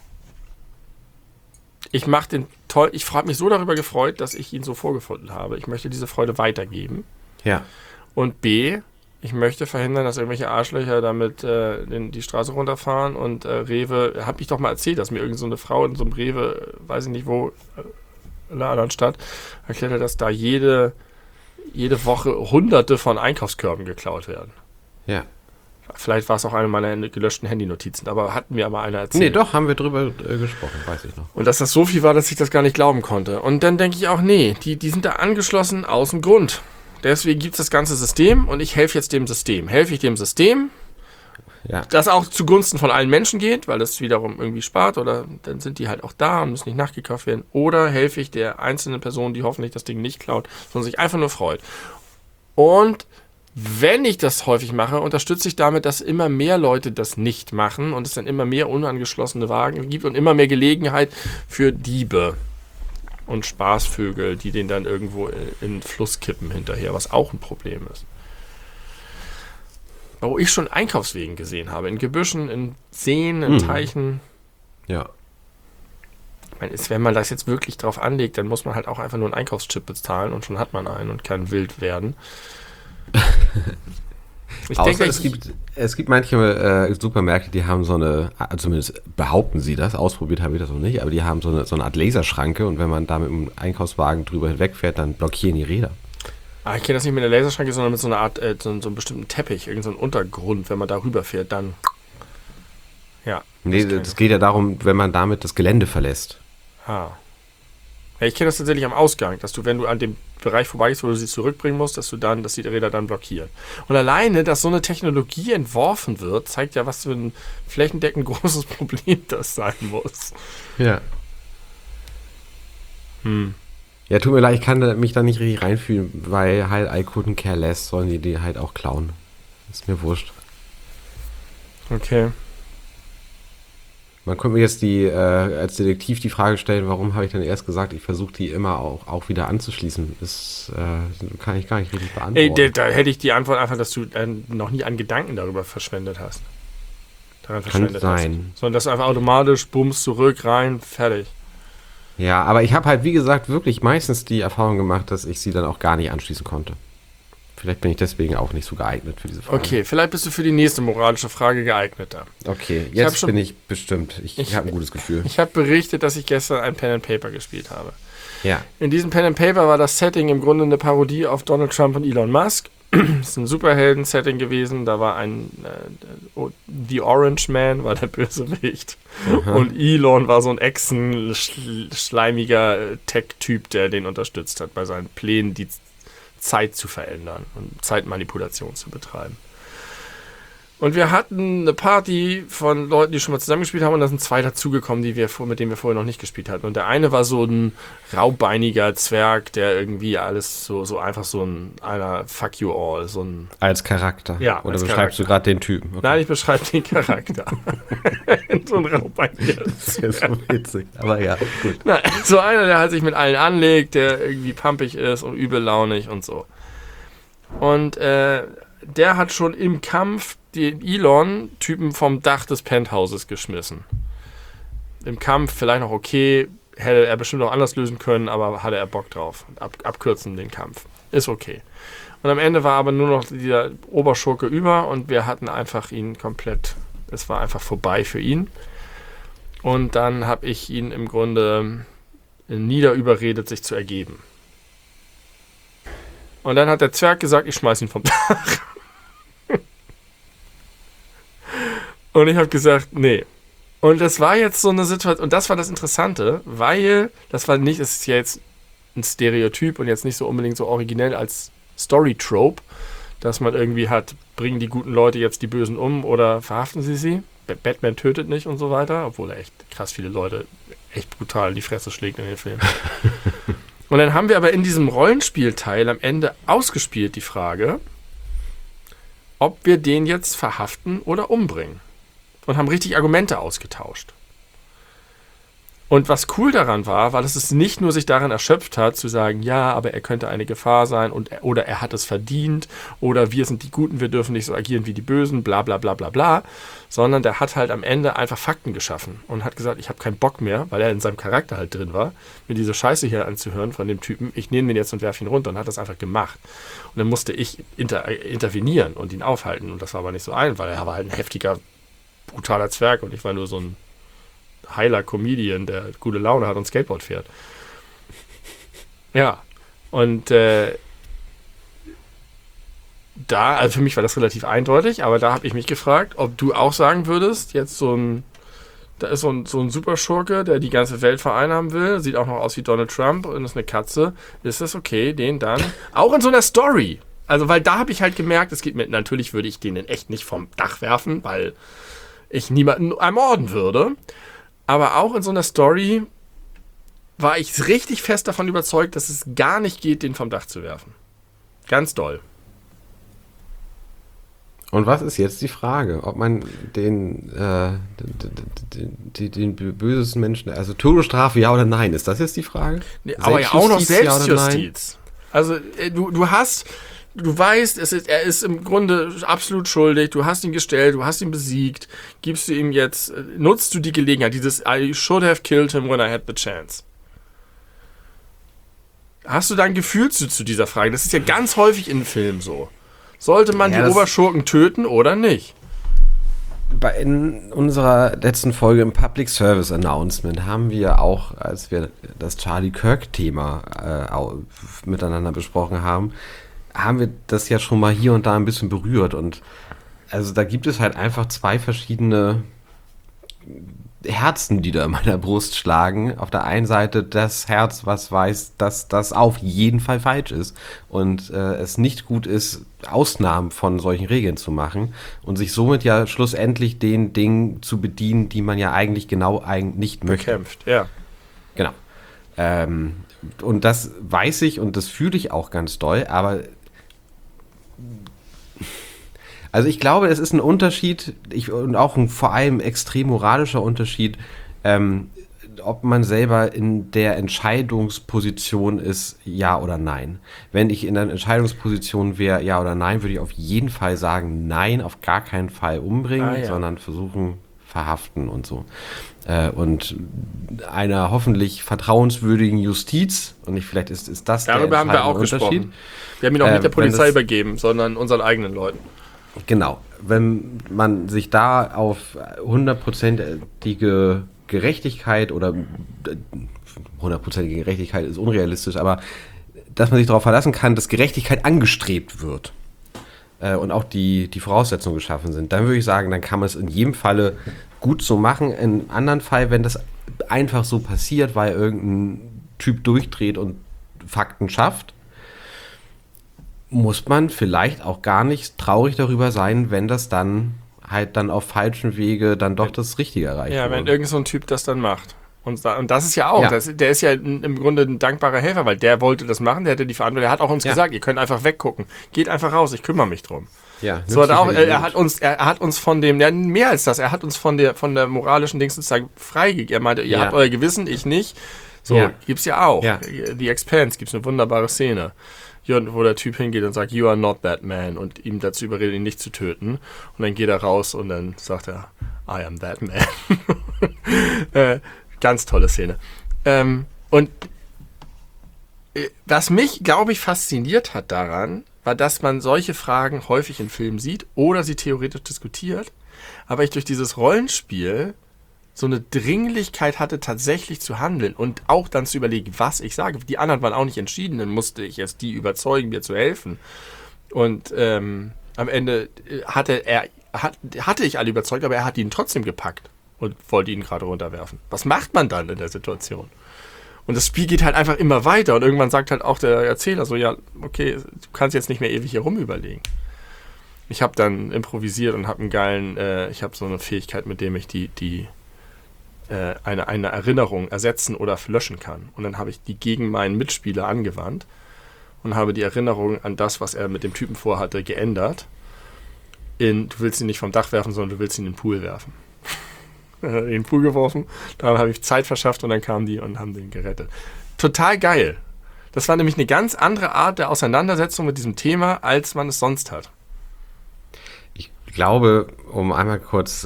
Ich mache den toll. Ich habe mich so darüber gefreut, dass ich ihn so vorgefunden habe. Ich möchte diese Freude weitergeben. Ja. Und B. Ich möchte verhindern, dass irgendwelche Arschlöcher damit äh, den, die Straße runterfahren und äh, Rewe, habe ich doch mal erzählt, dass mir irgend so eine Frau in so einem Rewe, weiß ich nicht wo, äh, in einer anderen Stadt, erklärt hat, dass da jede, jede Woche hunderte von Einkaufskörben geklaut werden. Ja. Vielleicht war es auch eine meiner gelöschten Handynotizen, aber hatten mir aber einer erzählt. Nee, doch, haben wir drüber äh, gesprochen, weiß ich noch. Und dass das so viel war, dass ich das gar nicht glauben konnte. Und dann denke ich auch, nee, die, die sind da angeschlossen aus dem Grund. Deswegen gibt es das ganze System und ich helfe jetzt dem System. Helfe ich dem System, Ja. das auch zugunsten von allen Menschen geht, weil das wiederum irgendwie spart oder dann sind die halt auch da und müssen nicht nachgekauft werden. Oder helfe ich der einzelnen Person, die hoffentlich das Ding nicht klaut, sondern sich einfach nur freut. Und wenn ich das häufig mache, unterstütze ich damit, dass immer mehr Leute das nicht machen und es dann immer mehr unangeschlossene Wagen gibt und immer mehr Gelegenheit für Diebe und Spaßvögel, die den dann irgendwo in den Fluss kippen hinterher, was auch ein Problem ist. Wo ich schon Einkaufswegen gesehen habe, in Gebüschen, in Seen, in Mhm. Teichen. Ja. Ich meine, ist, wenn man das jetzt wirklich drauf anlegt, dann muss man halt auch einfach nur einen Einkaufschip bezahlen und schon hat man einen und kann wild werden. Ich Außer denke, es, ich, gibt, es gibt manche äh, Supermärkte, die haben so eine, äh, zumindest behaupten sie das, ausprobiert habe ich das noch nicht, aber die haben so eine, so eine Art Laserschranke und wenn man da mit einem Einkaufswagen drüber hinwegfährt, dann blockieren die Räder. ah, ich kenne das nicht mit der Laserschranke, sondern mit so einer Art, äh, so, so einem bestimmten Teppich, irgendein so Untergrund, wenn man da rüberfährt, dann ja. Nee, das das geht ja darum, wenn man damit das Gelände verlässt. Ah. Ja, ich kenne das tatsächlich am Ausgang, dass du, wenn du an dem Bereich vorbeigehst, wo du sie zurückbringen musst, dass du dann, dass die Räder dann blockieren. Und alleine, dass so eine Technologie entworfen wird, zeigt ja, was für ein flächendeckend großes Problem das sein muss. Ja. Hm. Ja, tut mir leid, ich kann mich da nicht richtig reinfühlen, weil halt I couldn't care less, sollen die die halt auch klauen. Ist mir wurscht. Okay. Man könnte mir jetzt die, äh, als Detektiv die Frage stellen, warum habe ich denn erst gesagt, ich versuche die immer auch, auch wieder anzuschließen. Das äh, kann ich gar nicht richtig beantworten. Ey, da, da hätte ich die Antwort einfach, dass du äh, noch nie einen Gedanken darüber verschwendet hast. Daran verschwendet Kann sein. hast. Sondern das einfach automatisch, bums, zurück, rein, fertig. Ja, aber ich habe halt, wie gesagt, wirklich meistens die Erfahrung gemacht, dass ich sie dann auch gar nicht anschließen konnte. Vielleicht bin ich deswegen auch nicht so geeignet für diese Frage. Okay, vielleicht bist du für die nächste moralische Frage geeigneter. Okay, Ich jetzt hab schon- bin ich bestimmt. Ich, Ich- habe ein gutes Gefühl. Ich habe berichtet, dass ich gestern ein Pen and Paper gespielt habe. Ja. In diesem Pen and Paper war das Setting im Grunde eine Parodie auf Donald Trump und Elon Musk. Es ist ein Superhelden-Setting gewesen. Da war ein äh, oh, The Orange Man war der Bösewicht. Aha. Und Elon war so ein Echsen, schl schleimiger äh, Tech-Typ, der den unterstützt hat bei seinen Plänen, die Zeit zu verändern und Zeitmanipulation zu betreiben. Und wir hatten eine Party von Leuten, die schon mal zusammengespielt haben, und da sind zwei dazugekommen, die wir vor, mit denen wir vorher noch nicht gespielt hatten. Und der eine war so ein raubeiniger Zwerg, der irgendwie alles so, so einfach so ein einer Fuck you all, so ein. Als Charakter. Ja, Oder als beschreibst Charakter. du gerade den Typen? Okay. Nein, ich beschreibe den Charakter. So ein raubeiniger Das ist ja so witzig. Aber ja, gut. Nein, so einer, der halt sich mit allen anlegt, der irgendwie pampig ist und übellaunig und so. Und äh, der hat schon im Kampf den Elon-Typen vom Dach des Penthauses geschmissen. Im Kampf vielleicht noch okay, hätte er bestimmt auch anders lösen können, aber hatte er Bock drauf. Ab, abkürzen den Kampf. Ist okay. Und am Ende war aber nur noch dieser Oberschurke über und wir hatten einfach ihn komplett, es war einfach vorbei für ihn. Und dann habe ich ihn im Grunde niederüberredet, sich zu ergeben. Und dann hat der Zwerg gesagt, ich schmeiß ihn vom Dach. Und ich habe gesagt, nee. Und das war jetzt so eine Situation, und das war das Interessante, weil, das war nicht, das ist ja jetzt ein Stereotyp und jetzt nicht so unbedingt so originell als Story-Trope, dass man irgendwie hat, bringen die guten Leute jetzt die Bösen um oder verhaften sie sie. Batman tötet nicht und so weiter, obwohl er echt krass viele Leute echt brutal in die Fresse schlägt in den Filmen. Und dann haben wir aber in diesem Rollenspielteil am Ende ausgespielt die Frage, ob wir den jetzt verhaften oder umbringen. Und haben richtig Argumente ausgetauscht. Und was cool daran war, war, dass es nicht nur sich darin erschöpft hat, zu sagen, ja, aber er könnte eine Gefahr sein und oder er hat es verdient oder wir sind die Guten, wir dürfen nicht so agieren wie die Bösen, bla bla bla bla bla, sondern der hat halt am Ende einfach Fakten geschaffen und hat gesagt, ich habe keinen Bock mehr, weil er in seinem Charakter halt drin war, mir diese Scheiße hier anzuhören von dem Typen, ich nehme den jetzt und werfe ihn runter und hat das einfach gemacht. Und dann musste ich inter intervenieren und ihn aufhalten und das war aber nicht so ein, weil er war halt ein heftiger, brutaler Zwerg und ich war nur so ein heiler Comedian, der gute Laune hat und Skateboard fährt. Ja, und äh, da, also für mich war das relativ eindeutig, aber da habe ich mich gefragt, ob du auch sagen würdest, jetzt so ein, da ist so ein, so ein Superschurke, der die ganze Welt vereinnahmen will, sieht auch noch aus wie Donald Trump und ist eine Katze, ist das okay, den dann, auch in so einer Story, also weil da habe ich halt gemerkt, es geht mir, natürlich würde ich den in echt nicht vom Dach werfen, weil ich niemanden ermorden würde, aber auch in so einer Story war ich richtig fest davon überzeugt, dass es gar nicht geht, den vom Dach zu werfen. Ganz doll. Und was ist jetzt die Frage? Ob man den, äh, den, den, den bösesten Menschen, also Todesstrafe, ja oder nein? Ist das jetzt die Frage? Nee, aber ja auch noch Selbstjustiz, ja oder nein? Selbstjustiz. Also äh, du, du hast, du weißt, es ist, er ist im Grunde absolut schuldig, du hast ihn gestellt, du hast ihn besiegt, gibst du ihm jetzt, äh, nutzt du die Gelegenheit, dieses I should have killed him when I had the chance. Hast du da ein Gefühl zu, zu dieser Frage? Das ist ja ganz häufig in Filmen so. Sollte man Ja, die Oberschurken töten oder nicht? Bei in unserer letzten Folge im Public Service Announcement haben wir auch, als wir das Charlie Kirk-Thema äh, au- miteinander besprochen haben, haben wir das ja schon mal hier und da ein bisschen berührt. Und also da gibt es halt einfach zwei verschiedene Herzen, die da in meiner Brust schlagen. Auf der einen Seite das Herz, was weiß, dass das auf jeden Fall falsch ist und äh, es nicht gut ist, Ausnahmen von solchen Regeln zu machen und sich somit ja schlussendlich den Dingen zu bedienen, die man ja eigentlich genau eigentlich nicht möchte. Bekämpft, ja. Genau. Ähm, und das weiß ich und das fühle ich auch ganz doll, aber also ich glaube, es ist ein Unterschied ich, und auch ein vor allem extrem moralischer Unterschied, ähm, ob man selber in der Entscheidungsposition ist, ja oder nein. Wenn ich in der Entscheidungsposition wäre, ja oder nein, würde ich auf jeden Fall sagen, nein, auf gar keinen Fall umbringen, Ah, ja. sondern versuchen, verhaften und so. Äh, und einer hoffentlich vertrauenswürdigen Justiz, und ich, vielleicht ist, ist das Darüber der haben wir auch entscheidende Unterschied. gesprochen. Wir haben ihn auch Äh, nicht der wenn Polizei das- übergeben, sondern unseren eigenen Leuten. Genau. Wenn man sich da auf hundertprozentige Gerechtigkeit oder hundertprozentige Gerechtigkeit ist unrealistisch, aber dass man sich darauf verlassen kann, dass Gerechtigkeit angestrebt wird äh, und auch die, die Voraussetzungen geschaffen sind, dann würde ich sagen, dann kann man es in jedem Falle gut so machen. In einem anderen Fall, wenn das einfach so passiert, weil irgendein Typ durchdreht und Fakten schafft, muss man vielleicht auch gar nicht traurig darüber sein, wenn das dann halt dann auf falschen Wege dann doch das Richtige erreicht Ja, wenn wurde. irgend so ein Typ das dann macht. Und, da, und das ist ja auch, Ja. das, der ist ja n- im Grunde ein dankbarer Helfer, weil der wollte das machen, der hatte die Verantwortung, der hat auch uns Ja. gesagt, ihr könnt einfach weggucken. Geht einfach raus, ich kümmere mich drum. Ja, So hat er, auch, nützliche er, er Idee. hat uns, er hat uns von dem, ja, mehr als das, er hat uns von der, von der moralischen Dings sozusagen freigegeben. Er meinte, ihr Ja. habt euer Gewissen, ich nicht. So, Ja. gibt's ja auch. Ja. Die Expanse gibt's eine wunderbare Szene, wo der Typ hingeht und sagt, you are not that man, und ihm dazu überredet, ihn nicht zu töten. Und dann geht er raus und dann sagt er, I am that man. äh, ganz tolle Szene. Ähm, und äh, was mich, glaube ich, fasziniert hat daran, war, dass man solche Fragen häufig in Filmen sieht oder sie theoretisch diskutiert, aber ich durch dieses Rollenspiel so eine Dringlichkeit hatte, tatsächlich zu handeln und auch dann zu überlegen, was ich sage. Die anderen waren auch nicht entschieden, dann musste ich jetzt die überzeugen, mir zu helfen. Und ähm, am Ende hatte er hat, hatte ich alle überzeugt, aber er hat ihn trotzdem gepackt und wollte ihn gerade runterwerfen. Was macht man dann in der Situation? Und das Spiel geht halt einfach immer weiter und irgendwann sagt halt auch der Erzähler so, ja, okay, du kannst jetzt nicht mehr ewig hier rumüberlegen. Ich habe dann improvisiert und habe einen geilen, äh, ich habe so eine Fähigkeit, mit dem ich die, die äh, eine, eine Erinnerung ersetzen oder löschen kann. Und dann habe ich die gegen meinen Mitspieler angewandt und habe die Erinnerung an das, was er mit dem Typen vorhatte, geändert. In, du willst ihn nicht vom Dach werfen, sondern du willst ihn in den Pool werfen. in den Pool geworfen, dann habe ich Zeit verschafft und dann kamen die und haben den gerettet. Total geil. Das war nämlich eine ganz andere Art der Auseinandersetzung mit diesem Thema, als man es sonst hat. Ich glaube, um einmal kurz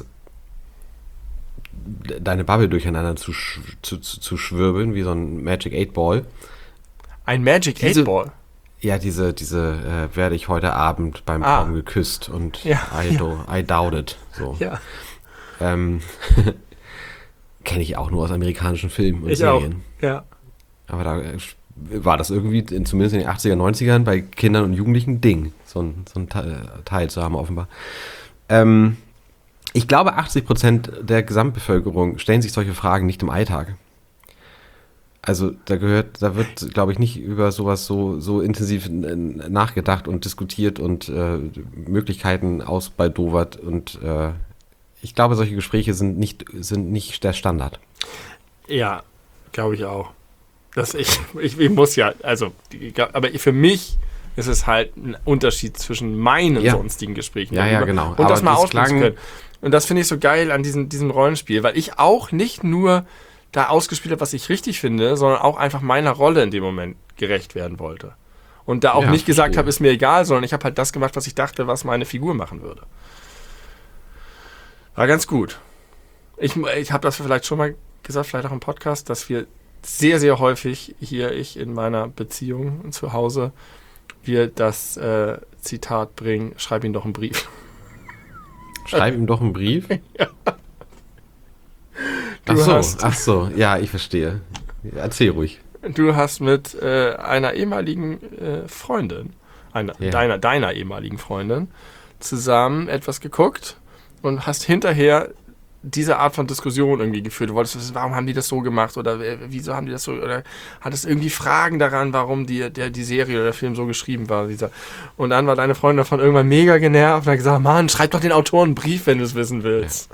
deine Bubble durcheinander zu, sch zu, zu, zu schwirbeln, wie so ein Magic eight Ball. Ein Magic Diese- eight Ball. Ja, diese, diese äh, werde ich heute Abend beim Ah. Traum geküsst und Ja, I, do, I doubt it. So. Ja, Ähm, kenne ich auch nur aus amerikanischen Filmen und ich auch. Serien. Ja. Aber da äh, war das irgendwie, in, zumindest in den achtziger, neunzigern, bei Kindern und Jugendlichen ein Ding, so ein, so ein Teil, Teil zu haben offenbar. Ähm, ich glaube, achtzig Prozent der Gesamtbevölkerung stellen sich solche Fragen nicht im Alltag. Also da gehört, da wird, glaube ich, nicht über sowas so, so intensiv n- nachgedacht und diskutiert und äh, Möglichkeiten ausbaldowert. Und äh, ich glaube, solche Gespräche sind nicht, sind nicht der Standard. Ja, glaube ich auch. Das ich, ich, ich muss ja, also, die, aber für mich ist es halt ein Unterschied zwischen meinen Ja. sonstigen Gesprächen. Ja, ja, darüber genau. Und Aber das mal das ausdrücken zu klang- können. Und das finde ich so geil an diesem, diesem Rollenspiel, weil ich auch nicht nur da ausgespielt habe, was ich richtig finde, sondern auch einfach meiner Rolle in dem Moment gerecht werden wollte. Und da auch Ja, nicht gesagt verstehe. habe, ist mir egal, sondern ich habe halt das gemacht, was ich dachte, was meine Figur machen würde. War ganz gut. Ich, ich habe das vielleicht schon mal gesagt, vielleicht auch im Podcast, dass wir sehr, sehr häufig hier, ich in meiner Beziehung zu Hause, wir das äh, Zitat bringen, schreib ihm doch einen Brief. Schreib ihm doch einen Brief. Du Ach so, hast- ach so, ja, ich verstehe. Erzähl ruhig. Du hast mit äh, einer ehemaligen äh, Freundin, einer, Ja. deiner, deiner ehemaligen Freundin, zusammen etwas geguckt und hast hinterher diese Art von Diskussion irgendwie geführt. Du wolltest wissen, warum haben die das so gemacht oder äh, wieso haben die das so, oder hattest irgendwie Fragen daran, warum die, der, die Serie oder der Film so geschrieben war. Dieser. Und dann war deine Freundin davon irgendwann mega genervt und hat gesagt, Mann, schreib doch den Autoren einen Brief, wenn du es wissen willst.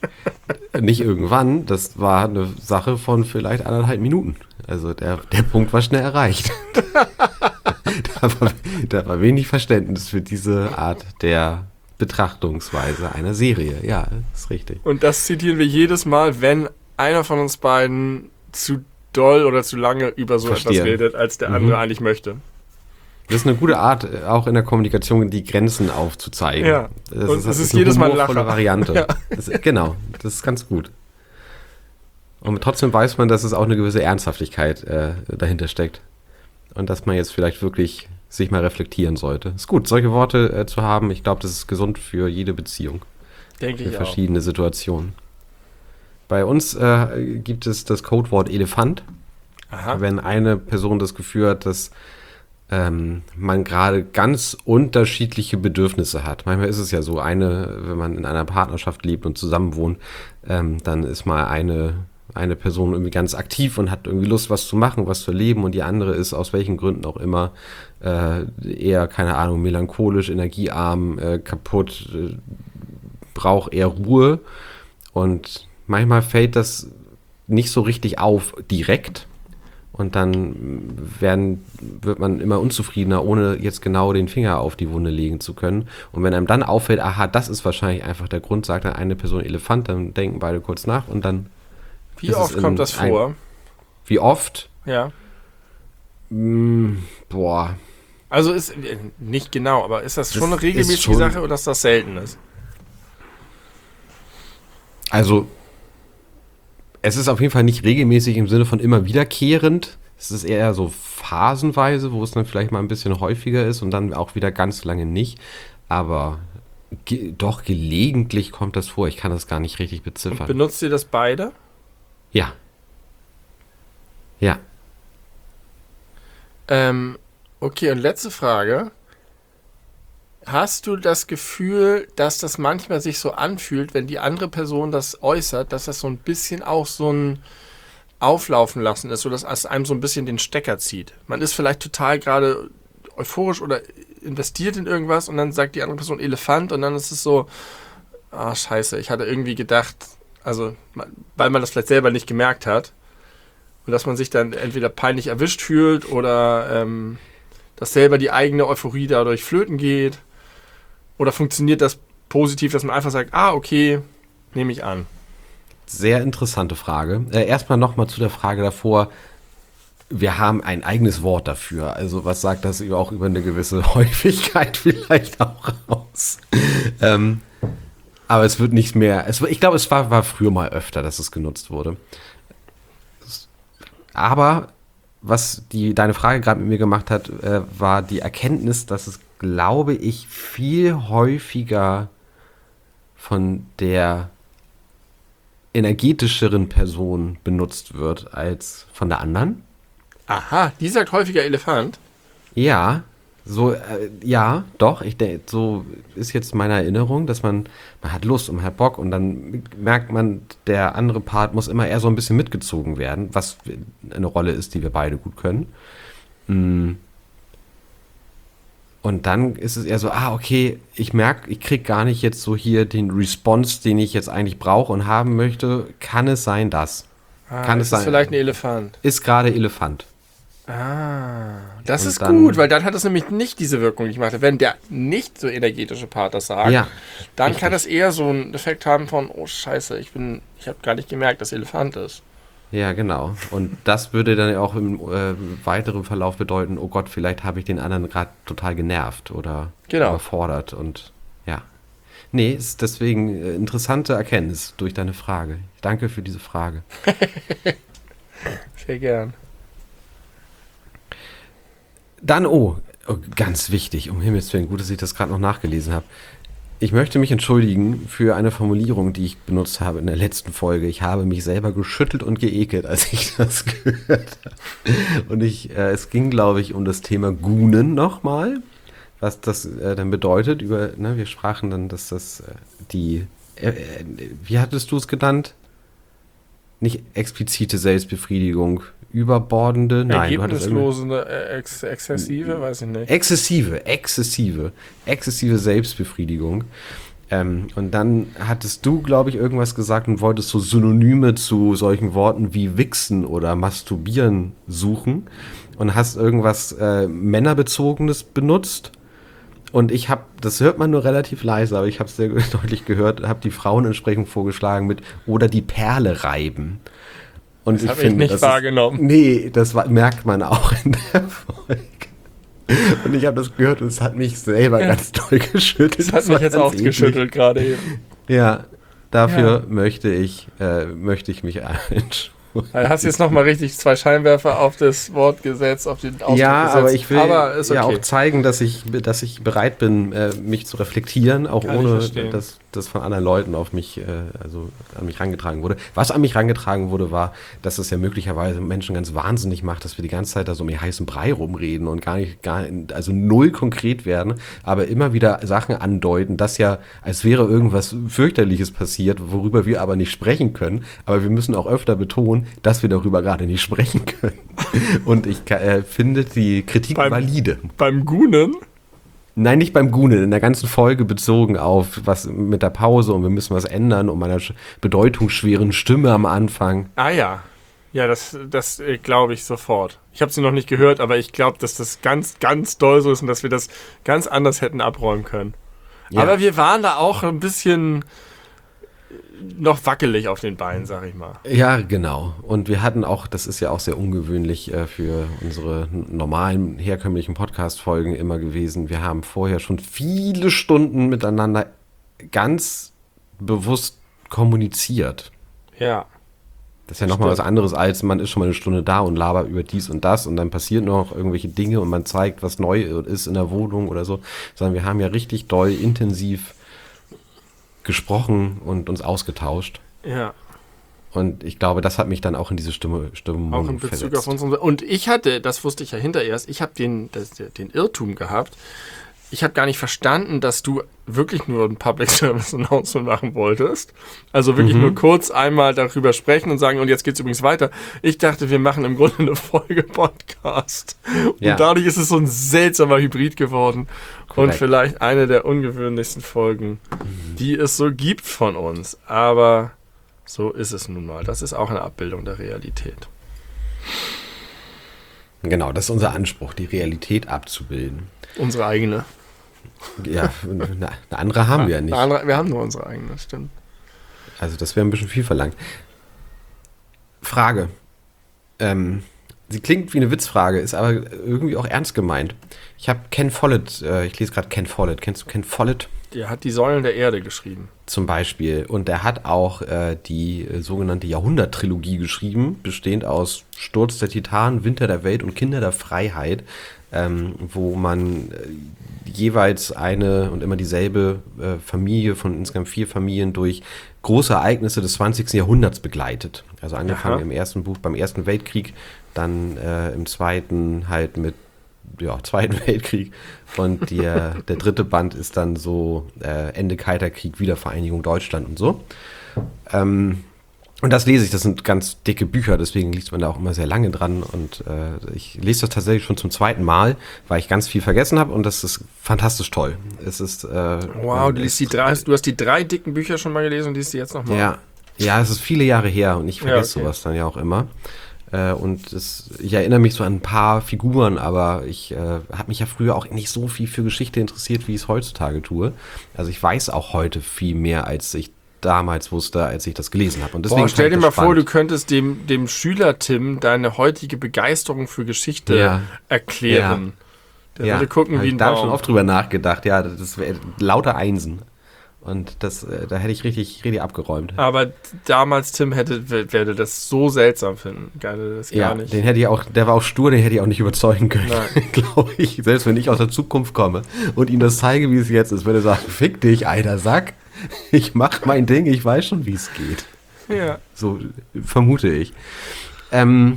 Nicht irgendwann, das war eine Sache von vielleicht anderthalb Minuten. Also der, der Punkt war schnell erreicht. da, war, da war wenig Verständnis für diese Art der Betrachtungsweise einer Serie. Ja, ist richtig. Und das zitieren wir jedes Mal, wenn einer von uns beiden zu doll oder zu lange über so Verstehe. etwas redet, als der andere mhm. eigentlich möchte. Das ist eine gute Art, auch in der Kommunikation die Grenzen aufzuzeigen. Ja, das und ist, es ist, ist jedes Mal ein Lacher. Variante. Ja. Das ist, genau, das ist ganz gut. Und trotzdem weiß man, dass es auch eine gewisse Ernsthaftigkeit äh, dahinter steckt. Und dass man jetzt vielleicht wirklich sich mal reflektieren sollte. Ist gut, solche Worte äh, zu haben. Ich glaube, das ist gesund für jede Beziehung. Denke für ich verschiedene auch. Situationen. Bei uns äh, gibt es das Codewort Elefant. Aha. Wenn eine Person das Gefühl hat, dass ähm, man gerade ganz unterschiedliche Bedürfnisse hat. Manchmal ist es ja so, eine, wenn man in einer Partnerschaft lebt und zusammen wohnt, ähm, dann ist mal eine, eine Person irgendwie ganz aktiv und hat irgendwie Lust, was zu machen, was zu erleben, und die andere ist aus welchen Gründen auch immer äh, eher, keine Ahnung, melancholisch, energiearm, äh, kaputt, äh, braucht eher Ruhe, und manchmal fällt das nicht so richtig auf direkt. Und dann werden, wird man immer unzufriedener, ohne jetzt genau den Finger auf die Wunde legen zu können. Und wenn einem dann auffällt, aha, das ist wahrscheinlich einfach der Grund, sagt dann eine Person Elefant, dann denken beide kurz nach und dann... Wie oft kommt das vor? Ein, wie oft? Ja. Mm, boah. Also ist, äh, nicht genau, aber ist das, das schon eine regelmäßige schon, Sache oder ist das selten ist? Also... Es ist auf jeden Fall nicht regelmäßig im Sinne von immer wiederkehrend. Es ist eher so phasenweise, wo es dann vielleicht mal ein bisschen häufiger ist und dann auch wieder ganz lange nicht. Aber ge- doch gelegentlich kommt das vor. Ich kann das gar nicht richtig beziffern. Und benutzt ihr das beide? Ja. Ja. Ähm, okay, und letzte Frage. Hast du das Gefühl, dass das manchmal sich so anfühlt, wenn die andere Person das äußert, dass das so ein bisschen auch so ein Auflaufen lassen ist, sodass es einem so ein bisschen den Stecker zieht? Man ist vielleicht total gerade euphorisch oder investiert in irgendwas und dann sagt die andere Person Elefant und dann ist es so, ah, scheiße, ich hatte irgendwie gedacht, also, weil man das vielleicht selber nicht gemerkt hat und dass man sich dann entweder peinlich erwischt fühlt oder ähm, dass selber die eigene Euphorie dadurch flöten geht. Oder funktioniert das positiv, dass man einfach sagt, ah, okay, nehme ich an? Sehr interessante Frage. Äh, erstmal nochmal zu der Frage davor. Wir haben ein eigenes Wort dafür. Also was sagt das auch über eine gewisse Häufigkeit vielleicht auch aus? ähm, aber es wird nicht mehr, es, ich glaube, es war, war früher mal öfter, dass es genutzt wurde. Aber was die, deine Frage gerade mit mir gemacht hat, äh, war die Erkenntnis, dass es, glaube ich, viel häufiger von der energetischeren Person benutzt wird als von der anderen. Aha, die sagt häufiger Elefant? Ja, so, äh, ja, doch, ich denke, so ist jetzt meine Erinnerung, dass man, man hat Lust und man hat Bock und dann merkt man, der andere Part muss immer eher so ein bisschen mitgezogen werden, was eine Rolle ist, die wir beide gut können. Mm. Und dann ist es eher so, ah, okay, ich merke, ich kriege gar nicht jetzt so hier den Response, den ich jetzt eigentlich brauche und haben möchte. Kann es sein, dass? Ah, Kann es ist sein? das vielleicht ein Elefant? Ist gerade Elefant. Ah, das Und ist dann- gut, weil dann hat es nämlich nicht diese Wirkung, die ich machte. Wenn der nicht so energetische Part das sagt, Ja, dann richtig. kann das eher so einen Effekt haben von, oh scheiße, ich bin, ich habe gar nicht gemerkt, dass Elefant ist. Ja, genau. Und das würde dann auch im äh, weiteren Verlauf bedeuten, oh Gott, vielleicht habe ich den anderen gerade total genervt oder Genau. überfordert und ja. Nee, ist deswegen äh, interessante Erkenntnis durch deine Frage. Ich danke für diese Frage. Sehr gern. Dann, oh, oh, ganz wichtig, um Himmels Willen, gut, dass ich das gerade noch nachgelesen habe. Ich möchte mich entschuldigen für eine Formulierung, die ich benutzt habe in der letzten Folge. Ich habe mich selber geschüttelt und geekelt, als ich das gehört habe. Und ich, äh, es ging, glaube ich, um das Thema Gunen nochmal, was das äh, dann bedeutet. Über, ne, wir sprachen dann, dass das äh, die, äh, äh, wie hattest du es genannt? Nicht explizite Selbstbefriedigung, überbordende, nein, du hattest irgendwie- Ergebnislose, äh, ex exzessive, weiß ich nicht. Exzessive, exzessive, exzessive Selbstbefriedigung. Ähm, und dann hattest du, glaube ich, irgendwas gesagt und wolltest so Synonyme zu solchen Worten wie wichsen oder masturbieren suchen und hast irgendwas äh, Männerbezogenes benutzt. Und ich habe, das hört man nur relativ leise, aber ich habe es sehr deutlich gehört, habe die Frauen entsprechend vorgeschlagen mit oder die Perle reiben. Und Das ich habe ich finde, nicht das wahrgenommen. Ist, nee, das war, merkt man auch in der Folge. Und ich habe das gehört und es hat mich selber Ja. ganz doll geschüttelt. Das hat mich jetzt auch geschüttelt gerade eben. Ja, dafür Ja. möchte ich, äh, möchte ich mich entschuldigen. Du hast jetzt nochmal richtig zwei Scheinwerfer auf das Wort gesetzt, auf den Ausdruck Ja, gesetzt. aber ich will aber ist okay. ja auch zeigen, dass ich, dass ich bereit bin, äh, mich zu reflektieren, auch Kann ich ohne, verstehen. dass das von anderen Leuten auf mich, äh, also an mich rangetragen wurde. Was an mich rangetragen wurde, war, dass es ja möglicherweise Menschen ganz wahnsinnig macht, dass wir die ganze Zeit da so um den heißen Brei rumreden und gar nicht, gar, also null konkret werden, aber immer wieder Sachen andeuten, dass ja, als wäre irgendwas fürchterliches passiert, worüber wir aber nicht sprechen können. Aber wir müssen auch öfter betonen, dass wir darüber gerade nicht sprechen können. Und ich äh, finde die Kritik Beim- valide. Beim Gunen? Nein, nicht beim Gunen, in der ganzen Folge bezogen auf was mit der Pause und wir müssen was ändern und meiner sch- bedeutungsschweren Stimme am Anfang. Ah ja. Ja, das, das äh, glaube ich sofort. Ich habe sie noch nicht gehört, aber ich glaube, dass das ganz, ganz doll so ist und dass wir das ganz anders hätten abräumen können. Ja. Aber wir waren da auch ein bisschen noch wackelig auf den Beinen, sag ich mal. Ja, genau. Und wir hatten auch, das ist ja auch sehr ungewöhnlich äh, für unsere n- normalen, herkömmlichen Podcast-Folgen immer gewesen. Wir haben vorher schon viele Stunden miteinander ganz bewusst kommuniziert. Ja. Das ist ja nochmal was Stimmt. anderes, als man ist schon mal eine Stunde da und labert über dies und das und dann passiert noch irgendwelche Dinge und man zeigt, was neu ist in der Wohnung oder so. Sondern wir haben ja richtig doll, intensiv gesprochen und uns ausgetauscht. Ja. Und ich glaube, das hat mich dann auch in diese Stimme, Stimmung Auch in Bezug versetzt. auf unseren. Und ich hatte, das wusste ich ja hintererst, ich habe den, das, den Irrtum gehabt. Ich habe gar nicht verstanden, dass du wirklich nur ein Public Service Announcement machen wolltest. Also wirklich Mhm. nur kurz einmal darüber sprechen und sagen, und jetzt geht's übrigens weiter. Ich dachte, wir machen im Grunde eine Folge Podcast. Ja. Und dadurch ist es so ein seltsamer Hybrid geworden. Und Korrekt. vielleicht eine der ungewöhnlichsten Folgen, die es so gibt von uns. Aber so ist es nun mal. Das ist auch eine Abbildung der Realität. Genau, das ist unser Anspruch, die Realität abzubilden. Unsere eigene. Ja, eine, eine andere haben wir ja nicht. Eine andere, wir haben nur unsere eigene, das stimmt. Also das wäre ein bisschen viel verlangt. Frage. Ähm, sie klingt wie eine Witzfrage, ist aber irgendwie auch ernst gemeint. Ich habe Ken Follett, äh, ich lese gerade Ken Follett. Kennst du Ken Follett? Der hat die Säulen der Erde geschrieben. Zum Beispiel. Und der hat auch äh, die äh, sogenannte Jahrhundert-Trilogie geschrieben, bestehend aus Sturz der Titanen, Winter der Welt und Kinder der Freiheit, ähm, wo man äh, jeweils eine und immer dieselbe äh, Familie von insgesamt vier Familien durch große Ereignisse des zwanzigsten Jahrhunderts begleitet. Also angefangen Aha. im ersten Buch beim Ersten Weltkrieg, dann äh, im zweiten halt mit ja, Zweiten Weltkrieg und der, der dritte Band ist dann so äh, Ende Kalter Krieg, Wiedervereinigung Deutschland und so. Ähm, und das lese ich, das sind ganz dicke Bücher, deswegen liest man da auch immer sehr lange dran und äh, ich lese das tatsächlich schon zum zweiten Mal, weil ich ganz viel vergessen habe und das ist fantastisch toll. Es ist, äh, Wow, du, liest die drei, du hast die drei dicken Bücher schon mal gelesen und liest die jetzt nochmal. ja, ja, es ist viele Jahre her und ich vergesse Ja, okay. sowas dann ja auch immer. Äh, und es, ich erinnere mich so an ein paar Figuren, aber ich äh, habe mich ja früher auch nicht so viel für Geschichte interessiert, wie ich es heutzutage tue. Also ich weiß auch heute viel mehr, als ich damals wusste, als ich das gelesen habe. Und deswegen Boah, stell dir fand ich mal das vor, du spannend. könntest dem, dem Schüler Tim deine heutige Begeisterung für Geschichte Ja. erklären. Der würde gucken hab wie ich ein da hab ich Baum. schon oft drüber nachgedacht. Ja, das wäre lauter Einsen. Und das, äh, da hätte ich richtig, richtig abgeräumt. Aber damals Tim hätte, werde das so seltsam finden. Geil, das gar Ja, nicht. den hätte ich auch, der war auch stur, den hätte ich auch nicht überzeugen können, Nein. glaube ich. Selbst wenn ich aus der Zukunft komme und ihm das zeige, wie es jetzt ist, würde er sagen, fick dich, alter Sack. Ich mach mein Ding, ich weiß schon, wie es geht. Ja. So vermute ich. Ähm,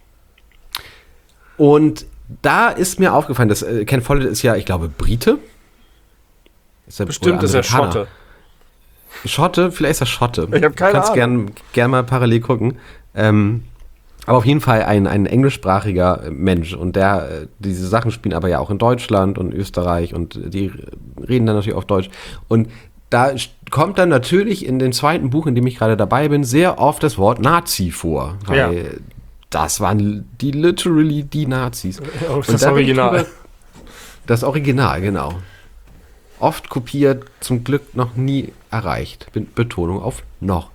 und da ist mir aufgefallen, dass äh, Ken Follett ist ja, ich glaube, Brite. Ist er, Bestimmt oder ist er Amerikaner? Schotte. Schotte, vielleicht ist er Schotte. Ich hab keine du kannst Ahnung. gern, gern mal parallel gucken. Ähm, aber auf jeden Fall ein, ein englischsprachiger Mensch. Und der, äh, diese Sachen spielen aber ja auch in Deutschland und Österreich und die reden dann natürlich auf Deutsch. Und da kommt dann natürlich in dem zweiten Buch, in dem ich gerade dabei bin, sehr oft das Wort Nazi vor. Weil Ja. das waren die literally die Nazis. Oh, Und das da bin ich Original. drüber- Das Original, genau. Oft kopiert, zum Glück noch nie erreicht. Be- Betonung auf noch.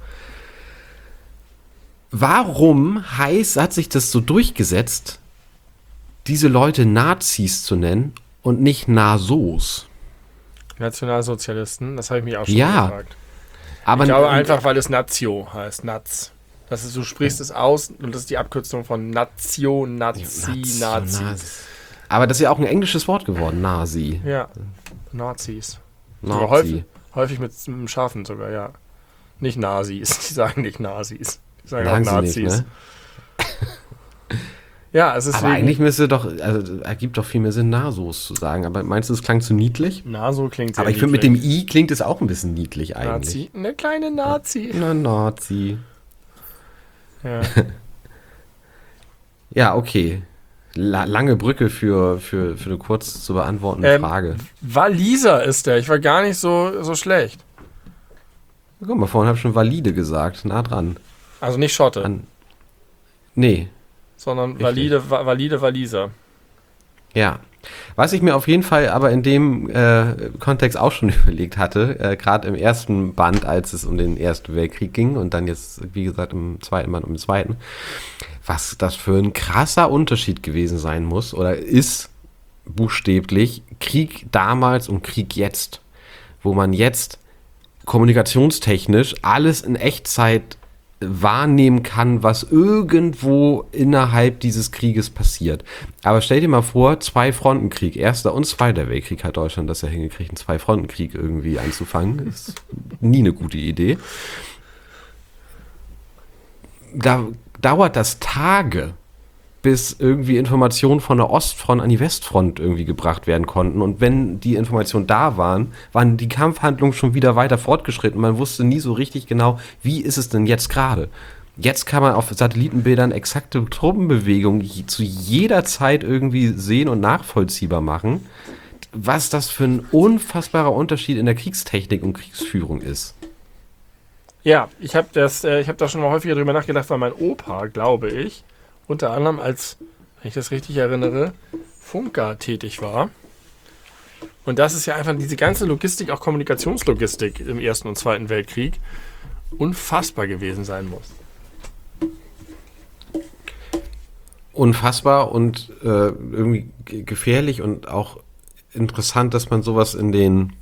Warum heißt, hat sich das so durchgesetzt, diese Leute Nazis zu nennen und nicht Nasos? Nationalsozialisten, das habe ich mich auch schon Ja. gefragt. Aber Ich glaube einfach, weil es Nazio heißt, Naz. Das ist, du sprichst es aus und das ist die Abkürzung von Nazio, Nazi, Nazi. Aber das ist ja auch ein englisches Wort geworden, Nazi. Ja, Nazis. Sogar Nazi. häufig, häufig mit einem Scharfen sogar, ja. Nicht Nazis, die sagen nicht Nazis. Die sagen Sagen auch sie Nazis. nicht, ne? Ja, es ist Aber eigentlich müsste doch, also ergibt doch viel mehr Sinn, Nasos zu sagen. Aber meinst du, es klang zu niedlich? Naso klingt sehr Aber ich finde, mit dem niedlich. I klingt es auch ein bisschen niedlich eigentlich. Nazi, eine kleine Nazi. Na, Nazi. Ja. Ja, okay. La lange Brücke für, für, für eine kurz zu beantwortende Ähm, Frage. Waliser ist der, ich war gar nicht so, so schlecht. Guck mal, vorhin habe ich schon valide gesagt. Nah dran. Also nicht Schotte, An nee, sondern richtig. valide, wa- valide Waliser. ja. Was ich mir auf jeden Fall aber in dem äh, Kontext auch schon überlegt hatte, äh, gerade im ersten Band, als es um den Ersten Weltkrieg ging und dann jetzt, wie gesagt, im zweiten Band um den zweiten, was das für ein krasser Unterschied gewesen sein muss oder ist buchstäblich Krieg damals und Krieg jetzt, wo man jetzt kommunikationstechnisch alles in Echtzeit wahrnehmen kann, was irgendwo innerhalb dieses Krieges passiert. Aber stell dir mal vor, Zwei-Fronten-Krieg, Erster und Zweiter Weltkrieg hat Deutschland das ja hingekriegt, einen Zwei-Fronten-Krieg irgendwie anzufangen. Ist nie eine gute Idee. Da dauert das Tage, bis irgendwie Informationen von der Ostfront an die Westfront irgendwie gebracht werden konnten. Und wenn die Informationen da waren, waren die Kampfhandlungen schon wieder weiter fortgeschritten. Man wusste nie so richtig genau, wie ist es denn jetzt gerade. Jetzt kann man auf Satellitenbildern exakte Truppenbewegungen je- zu jeder Zeit irgendwie sehen und nachvollziehbar machen. Was das für ein unfassbarer Unterschied in der Kriegstechnik und Kriegsführung ist. Ja, ich habe das, äh, ich habe da schon mal häufiger drüber nachgedacht, weil mein Opa, glaube ich, unter anderem als, wenn ich das richtig erinnere, Funker tätig war. Und das ist ja einfach diese ganze Logistik, auch Kommunikationslogistik im Ersten und Zweiten Weltkrieg, unfassbar gewesen sein muss. Unfassbar und äh, irgendwie ge- gefährlich und auch interessant, dass man sowas in den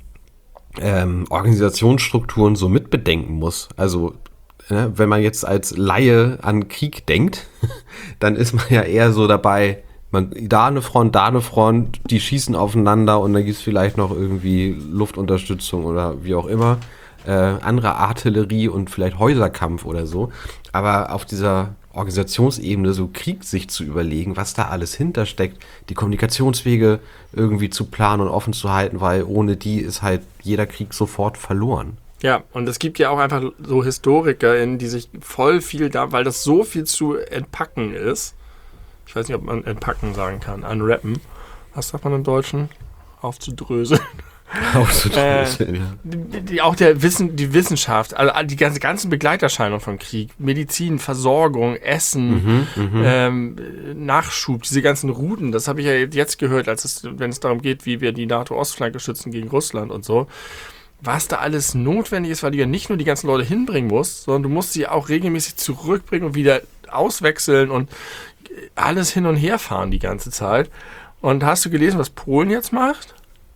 ähm, Organisationsstrukturen so mitbedenken muss. Also, ne, wenn man jetzt als Laie an Krieg denkt, dann ist man ja eher so dabei, man, da eine Front, da eine Front, die schießen aufeinander und dann gibt es vielleicht noch irgendwie Luftunterstützung oder wie auch immer, äh, andere Artillerie und vielleicht Häuserkampf oder so. Aber auf dieser Organisationsebene so Krieg sich zu überlegen, was da alles hintersteckt, die Kommunikationswege irgendwie zu planen und offen zu halten, weil ohne die ist halt jeder Krieg sofort verloren. Ja, und es gibt ja auch einfach so HistorikerInnen, die sich voll viel da, weil das so viel zu entpacken ist. Ich weiß nicht, ob man entpacken sagen kann, unwrappen. Was sagt man im Deutschen? Aufzudröseln. Auch so Äh, ja. Die, die, auch der Wissen, die Wissenschaft, also die ganze, ganzen Begleiterscheinungen von Krieg, Medizin, Versorgung, Essen, Mhm, ähm, Nachschub, diese ganzen Routen, das habe ich ja jetzt gehört, als es, wenn es darum geht, wie wir die NATO-Ostflanke schützen gegen Russland und so. Was da alles notwendig ist, weil du ja nicht nur die ganzen Leute hinbringen musst, sondern du musst sie auch regelmäßig zurückbringen und wieder auswechseln und alles hin und her fahren die ganze Zeit. Und hast du gelesen, was Polen jetzt macht?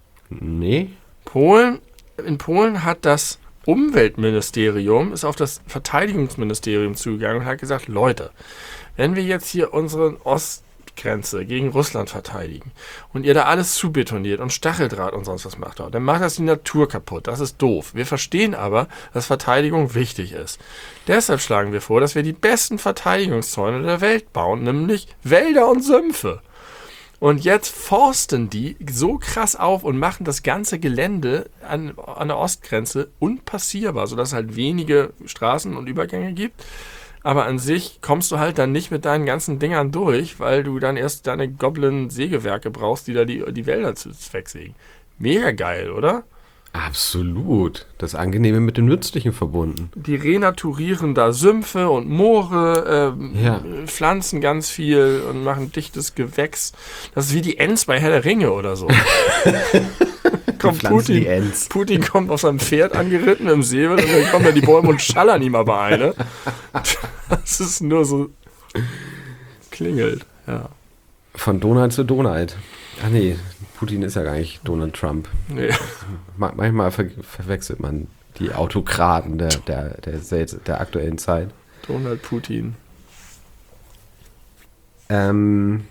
Nee. Polen, in Polen hat das Umweltministerium, ist auf das Verteidigungsministerium zugegangen und hat gesagt, Leute, wenn wir jetzt hier unsere Ostgrenze gegen Russland verteidigen und ihr da alles zubetoniert und Stacheldraht und sonst was macht, dann macht das die Natur kaputt. Das ist doof. Wir verstehen aber, dass Verteidigung wichtig ist. Deshalb schlagen wir vor, dass wir die besten Verteidigungszäune der Welt bauen, nämlich Wälder und Sümpfe. Und jetzt forsten die so krass auf und machen das ganze Gelände an, an der Ostgrenze unpassierbar, sodass es halt wenige Straßen und Übergänge gibt. Aber an sich kommst du halt dann nicht mit deinen ganzen Dingern durch, weil du dann erst deine Goblin-Sägewerke brauchst, die da die, die Wälder zu wegsägen. Mega geil, oder? Absolut. Das Angenehme mit dem Nützlichen verbunden. Die renaturieren da Sümpfe und Moore, ähm, Ja. pflanzen ganz viel und machen dichtes Gewächs. Das ist wie die Ents bei Herr der Ringe oder so. kommt pflanzen die Putin, Ents. Putin kommt auf seinem Pferd angeritten im Säbel und dann kommen da die Bäume und schallern ihm aber eine. Das ist nur so klingelt, ja. Von Donald zu Donald. Ach nee, Putin ist ja gar nicht Donald Trump. Nee. Ma- Manchmal ver verwechselt man die Autokraten der, der, der, der, der aktuellen Zeit. Donald Putin. Ähm,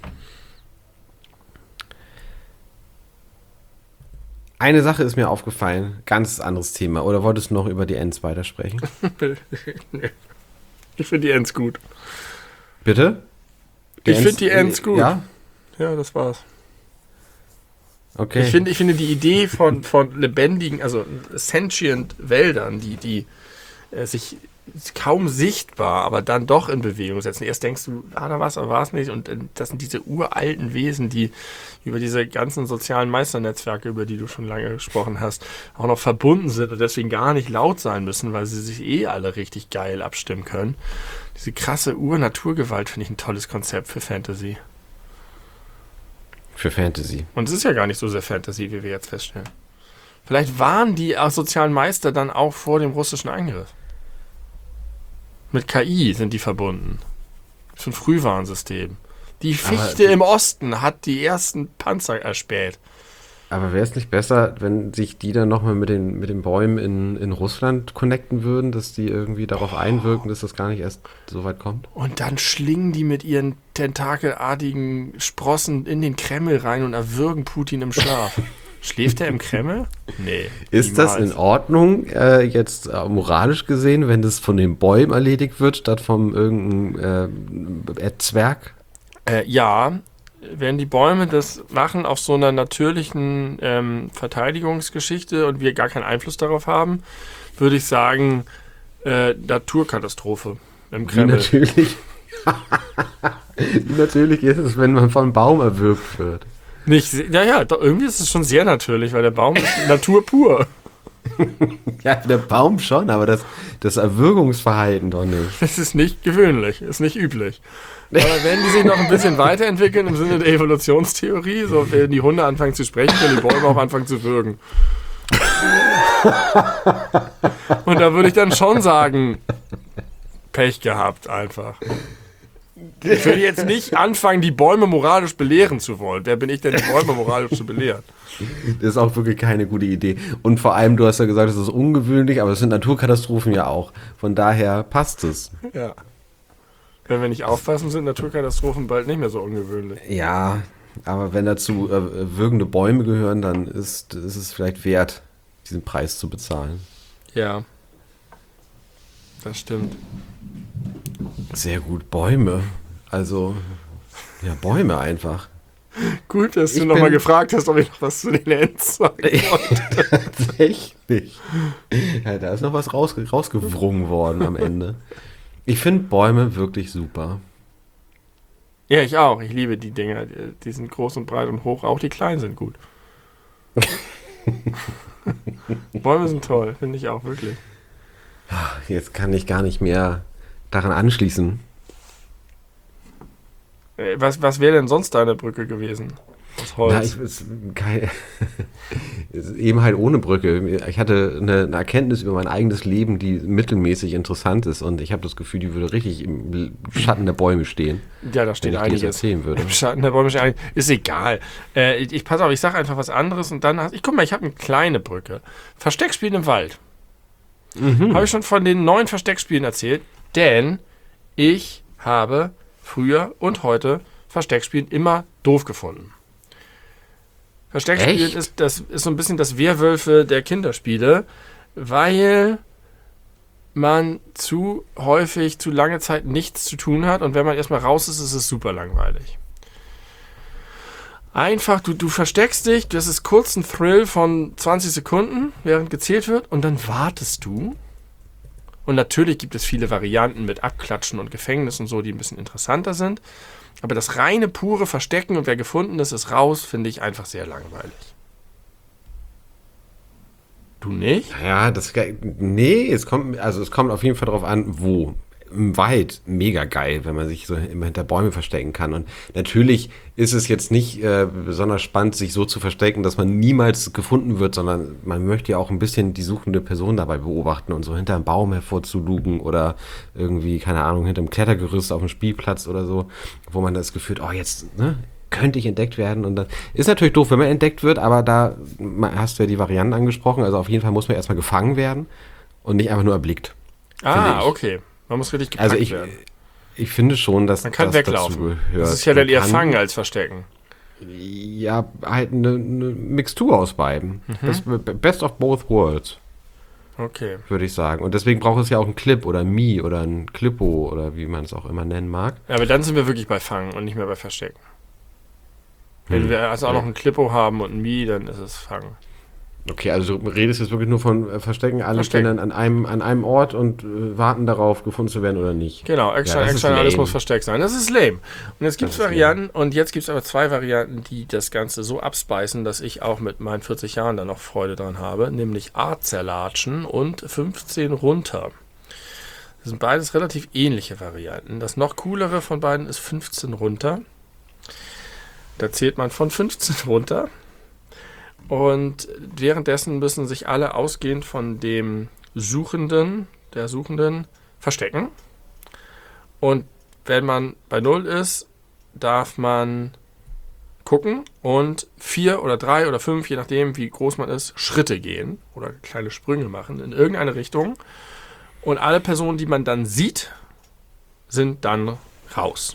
eine Sache ist mir aufgefallen, ganz anderes Thema. Oder wolltest du noch über die Ents weitersprechen? Nee. Ich finde die Ents gut. Bitte? Ich finde die Ents gut. Ja? Ja, das war's. Okay. Ich finde, ich finde die Idee von, von lebendigen, also sentient Wäldern, die, die äh, sich kaum sichtbar, aber dann doch in Bewegung setzen. Erst denkst du, ah, da war's, aber war es nicht. Und äh, das sind diese uralten Wesen, die über diese ganzen sozialen Meisternetzwerke, über die du schon lange gesprochen hast, auch noch verbunden sind und deswegen gar nicht laut sein müssen, weil sie sich eh alle richtig geil abstimmen können. Diese krasse Ur-Naturgewalt finde ich ein tolles Konzept für Fantasy. Für Fantasy. Und es ist ja gar nicht so sehr Fantasy, wie wir jetzt feststellen. Vielleicht waren die sozialen Meister dann auch vor dem russischen Angriff. Mit K I sind die verbunden. Das ist ein Frühwarnsystem. Die Fichte Aber- im Osten hat die ersten Panzer erspäht. Aber wäre es nicht besser, wenn sich die dann nochmal mit den, mit den Bäumen in, in Russland connecten würden, dass die irgendwie darauf einwirken, dass das gar nicht erst so weit kommt? Und dann schlingen die mit ihren tentakelartigen Sprossen in den Kreml rein und erwürgen Putin im Schlaf. Schläft er im Kreml? Nee. Ist das niemals. in Ordnung, äh, jetzt äh, moralisch gesehen, wenn das von den Bäumen erledigt wird, statt vom irgendeinem äh, Zwerg? Äh, ja, wenn die Bäume das machen auf so einer natürlichen ähm, Verteidigungsgeschichte und wir gar keinen Einfluss darauf haben, würde ich sagen, äh, Naturkatastrophe im Wie Kreml. natürlich, wie natürlich ist es, wenn man vom Baum erwürgt wird. Nicht, se- ja, ja, doch, irgendwie ist es schon sehr natürlich, weil der Baum ist Natur pur. Ja, der Baum schon, aber das, das Erwürgungsverhalten doch nicht. Das ist nicht gewöhnlich, ist nicht üblich. Aber wenn die sich noch ein bisschen weiterentwickeln im Sinne der Evolutionstheorie, so wenn die Hunde anfangen zu sprechen, können die Bäume auch anfangen zu würgen. Und da würde ich dann schon sagen, Pech gehabt einfach. Ich würde jetzt nicht anfangen, die Bäume moralisch belehren zu wollen. Wer bin ich denn, die Bäume moralisch zu belehren? Das ist auch wirklich keine gute Idee. Und vor allem, du hast ja gesagt, es ist ungewöhnlich, aber es sind Naturkatastrophen ja auch. Von daher passt es. Ja. Wenn wir nicht aufpassen, sind Naturkatastrophen bald nicht mehr so ungewöhnlich. Ja, aber wenn dazu äh, würgende Bäume gehören, dann ist, ist es vielleicht wert, diesen Preis zu bezahlen. Ja. Das stimmt. Sehr gut, Bäume. Also, ja, Bäume einfach. Gut, dass du Ich nochmal bin- gefragt hast, ob ich noch was zu den Ents sagen wollte. Tatsächlich. Ja, da ist noch was raus, rausgewrungen worden am Ende. Ich finde Bäume wirklich super. Ja, ich auch. Ich liebe die Dinger. Die, die sind groß und breit und hoch. Auch die kleinen sind gut. Bäume sind toll, finde ich auch, wirklich. Jetzt kann ich gar nicht mehr daran anschließen. Äh, Was, was wäre denn sonst deine Brücke gewesen? Aus Holz. Na, ich, es, kein, es ist eben halt ohne Brücke. Ich hatte eine, eine Erkenntnis über mein eigenes Leben, die mittelmäßig interessant ist und ich habe das Gefühl, die würde richtig im Schatten der Bäume stehen, ja, da wenn steht ich dir das einiges. erzählen würde. Im Schatten der Bäume steht einiges. Ist egal. Äh, ich, ich pass auf, ich sage einfach was anderes und dann hast, ich guck mal, ich habe eine kleine Brücke. Versteckspielen im Wald. Mhm. Habe ich schon von den neuen Versteckspielen erzählt, denn ich habe früher und heute Versteckspielen immer doof gefunden. Versteckspielen Echt? ist, das ist so ein bisschen das Werwölfe der Kinderspiele, weil man zu häufig, zu lange Zeit nichts zu tun hat und wenn man erstmal raus ist, ist es super langweilig. Einfach, du, du versteckst dich, das ist kurz ein Thrill von zwanzig Sekunden, während gezählt wird und dann wartest du. Und natürlich gibt es viele Varianten mit Abklatschen und Gefängnis und so, die ein bisschen interessanter sind. Aber das reine, pure Verstecken und wer gefunden ist, ist raus, finde ich einfach sehr langweilig. Du nicht? Ja, das nee, es kommt, also es kommt auf jeden Fall darauf an, wo. Im Wald mega geil, wenn man sich so immer hinter Bäume verstecken kann. Und natürlich ist es jetzt nicht äh, besonders spannend, sich so zu verstecken, dass man niemals gefunden wird, sondern man möchte ja auch ein bisschen die suchende Person dabei beobachten und so hinter einem Baum hervorzulugen oder irgendwie, keine Ahnung, hinter einem Klettergerüst auf dem Spielplatz oder so, wo man das Gefühl hat, oh, jetzt, ne, könnte ich entdeckt werden. Und dann ist natürlich doof, wenn man entdeckt wird, aber da hast du ja die Varianten angesprochen. Also auf jeden Fall muss man erstmal gefangen werden und nicht einfach nur erblickt. Ah, okay. Man muss richtig gepackt also ich, werden. Ich finde schon, dass man kann das weglaufen. dazu gehört. Das ist ja dann eher Fangen als Verstecken. Ja, halt eine, eine Mixtur aus beiden. Mhm. Das Best of both worlds. Okay. Würde ich sagen. Und deswegen braucht es ja auch einen Clip oder ein Mii oder ein Clippo oder wie man es auch immer nennen mag. Ja, aber dann sind wir wirklich bei Fangen und nicht mehr bei Verstecken. Wenn hm. wir also auch noch ein Clippo haben und ein Mii, dann ist es Fangen. Okay, also du redest jetzt wirklich nur von äh, Verstecken. Alle Verstecken. stehen dann an einem, an einem Ort und äh, warten darauf, gefunden zu werden oder nicht. Genau, Action, ja, Action, alles muss versteckt sein. Das ist lame. Und jetzt gibt es Varianten, lame. und jetzt gibt es aber zwei Varianten, die das Ganze so abspeisen, dass ich auch mit meinen vierzig Jahren da noch Freude dran habe, nämlich A-Zerlatschen und fünfzehn runter. Das sind beides relativ ähnliche Varianten. Das noch coolere von beiden ist fünfzehn runter. Da zählt man von fünfzehn runter. Und währenddessen müssen sich alle ausgehend von dem Suchenden, der Suchenden, verstecken. Und wenn man bei null ist, darf man gucken und vier oder drei oder fünf, je nachdem wie groß man ist, Schritte gehen oder kleine Sprünge machen in irgendeine Richtung. Und alle Personen, die man dann sieht, sind dann raus.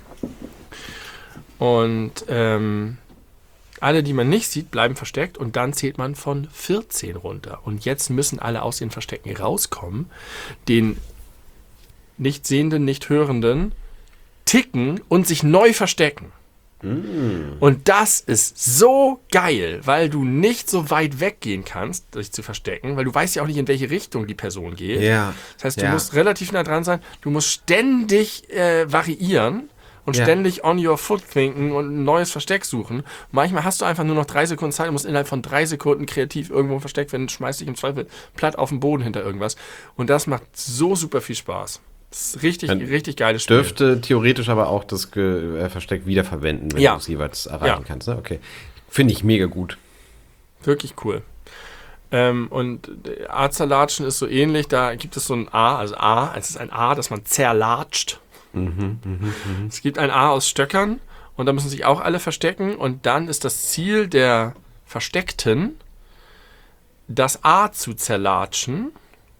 Und ähm, alle, die man nicht sieht, bleiben versteckt und dann zählt man von vierzehn runter. Und jetzt müssen alle aus den Verstecken rauskommen, den nicht Sehenden, nicht Hörenden ticken und sich neu verstecken. Mm. Und das ist so geil, weil du nicht so weit weggehen kannst, dich zu verstecken, weil du weißt ja auch nicht, in welche Richtung die Person geht. Ja. Das heißt, du ja. musst relativ nah dran sein, du musst ständig äh, variieren. Und ja. ständig on your foot thinken und ein neues Versteck suchen. Manchmal hast du einfach nur noch drei Sekunden Zeit und musst innerhalb von drei Sekunden kreativ irgendwo versteckt werden und schmeißt dich im Zweifel platt auf den Boden hinter irgendwas. Und das macht so super viel Spaß. Das ist richtig, Dann richtig geiles Spiel. Dürfte theoretisch aber auch das Ge- äh, Versteck wiederverwenden, wenn ja. du es jeweils erreichen ja. kannst. Ne? Okay. Finde ich mega gut. Wirklich cool. Ähm, und A-Zerlatschen ist so ähnlich. Da gibt es so ein A, also A, es ist ein A, das man zerlatscht. Mhm, mh, mh. Es gibt ein A aus Stöckern und da müssen sich auch alle verstecken und dann ist das Ziel der Versteckten, das A zu zerlatschen.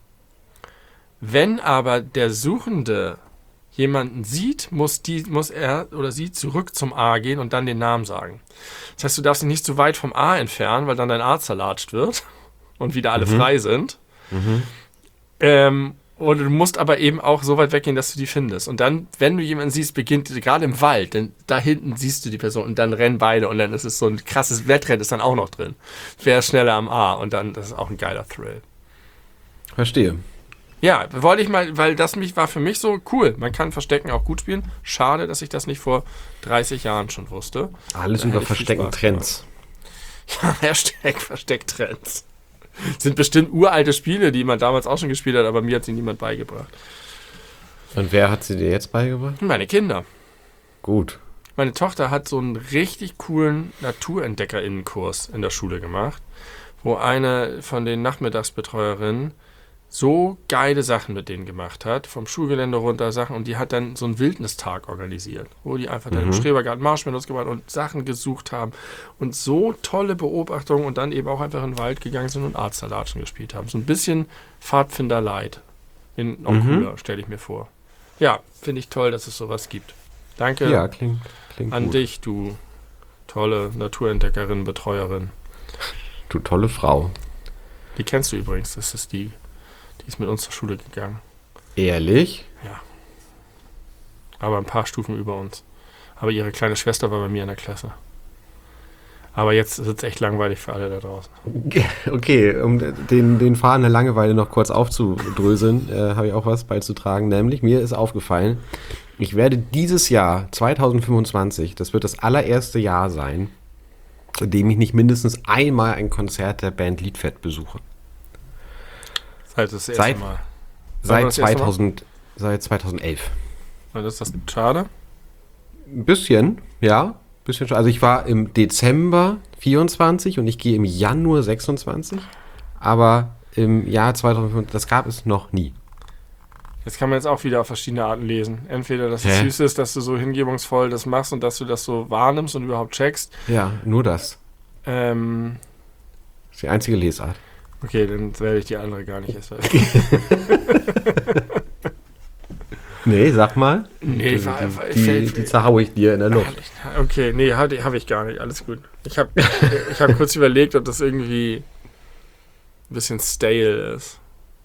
Wenn aber der Suchende jemanden sieht, muss, die, muss er oder sie zurück zum A gehen und dann den Namen sagen. Das heißt, du darfst dich nicht zu weit vom A entfernen, weil dann dein A zerlatscht wird und wieder alle mhm. frei sind. Mhm. Ähm, Oder du musst aber eben auch so weit weggehen, dass du die findest. Und dann, wenn du jemanden siehst, beginnt, gerade im Wald, denn da hinten siehst du die Person und dann rennen beide und dann ist es so ein krasses Wettrennen, ist dann auch noch drin. Wer ist schneller am A? Und dann, das ist auch ein geiler Thrill. Verstehe. Ja, wollte ich mal, weil das mich war für mich so cool. Man kann Verstecken auch gut spielen. Schade, dass ich das nicht vor dreißig Jahren schon wusste. Alles über Verstecken-Trends. Ja, Hashtag Verstecktrends. Sind bestimmt uralte Spiele, die man damals auch schon gespielt hat, aber mir hat sie niemand beigebracht. Und wer hat sie dir jetzt beigebracht? Meine Kinder. Gut. Meine Tochter hat so einen richtig coolen NaturentdeckerInnenkurs in der Schule gemacht, wo eine von den Nachmittagsbetreuerinnen so geile Sachen mit denen gemacht hat, vom Schulgelände runter Sachen, und die hat dann so einen Wildnistag organisiert, wo die einfach mhm. dann im Schrebergarten Marshmallows gemacht und Sachen gesucht haben und so tolle Beobachtungen und dann eben auch einfach in den Wald gegangen sind und A-Zerlatschen gespielt haben. So ein bisschen Pfadfinder-Light. In noch mhm. cooler, stelle ich mir vor. Ja, finde ich toll, dass es sowas gibt. Danke ja, klingt, klingt an gut. dich, du tolle Naturentdeckerin, Betreuerin. Du tolle Frau. Die kennst du übrigens, das ist die Die ist mit uns zur Schule gegangen. Ehrlich? Ja. Aber ein paar Stufen über uns. Aber ihre kleine Schwester war bei mir in der Klasse. Aber jetzt ist es echt langweilig für alle da draußen. Okay, um den, den Faden der Langeweile noch kurz aufzudröseln, äh, habe ich auch was beizutragen. Nämlich, mir ist aufgefallen, ich werde dieses Jahr, zwanzig fünfundzwanzig, das wird das allererste Jahr sein, in dem ich nicht mindestens einmal ein Konzert der Band Liedfett besuche. Seit das erste Seit, Mal. seit, das erste Mal? zweitausend, seit zweitausendelf. Und ist das schade? Ein bisschen, ja. Bisschen, also ich war im Dezember vierundzwanzig und ich gehe im Januar sechsundzwanzig. Aber im Jahr zweitausendfünf, das gab es noch nie. Das kann man jetzt auch wieder auf verschiedene Arten lesen. Entweder, dass es Hä? süß ist, dass du so hingebungsvoll das machst und dass du das so wahrnimmst und überhaupt checkst. Ja, nur das. Ähm, Das ist die einzige Lesart. okay, dann werde ich die andere gar nicht erst. Nee, sag mal. Nee, die, war- war- die, fällt- die zerhau ich dir in der Luft. Okay, nee, habe hab ich gar nicht. Alles gut. Ich habe ich hab kurz überlegt, ob das irgendwie ein bisschen stale ist.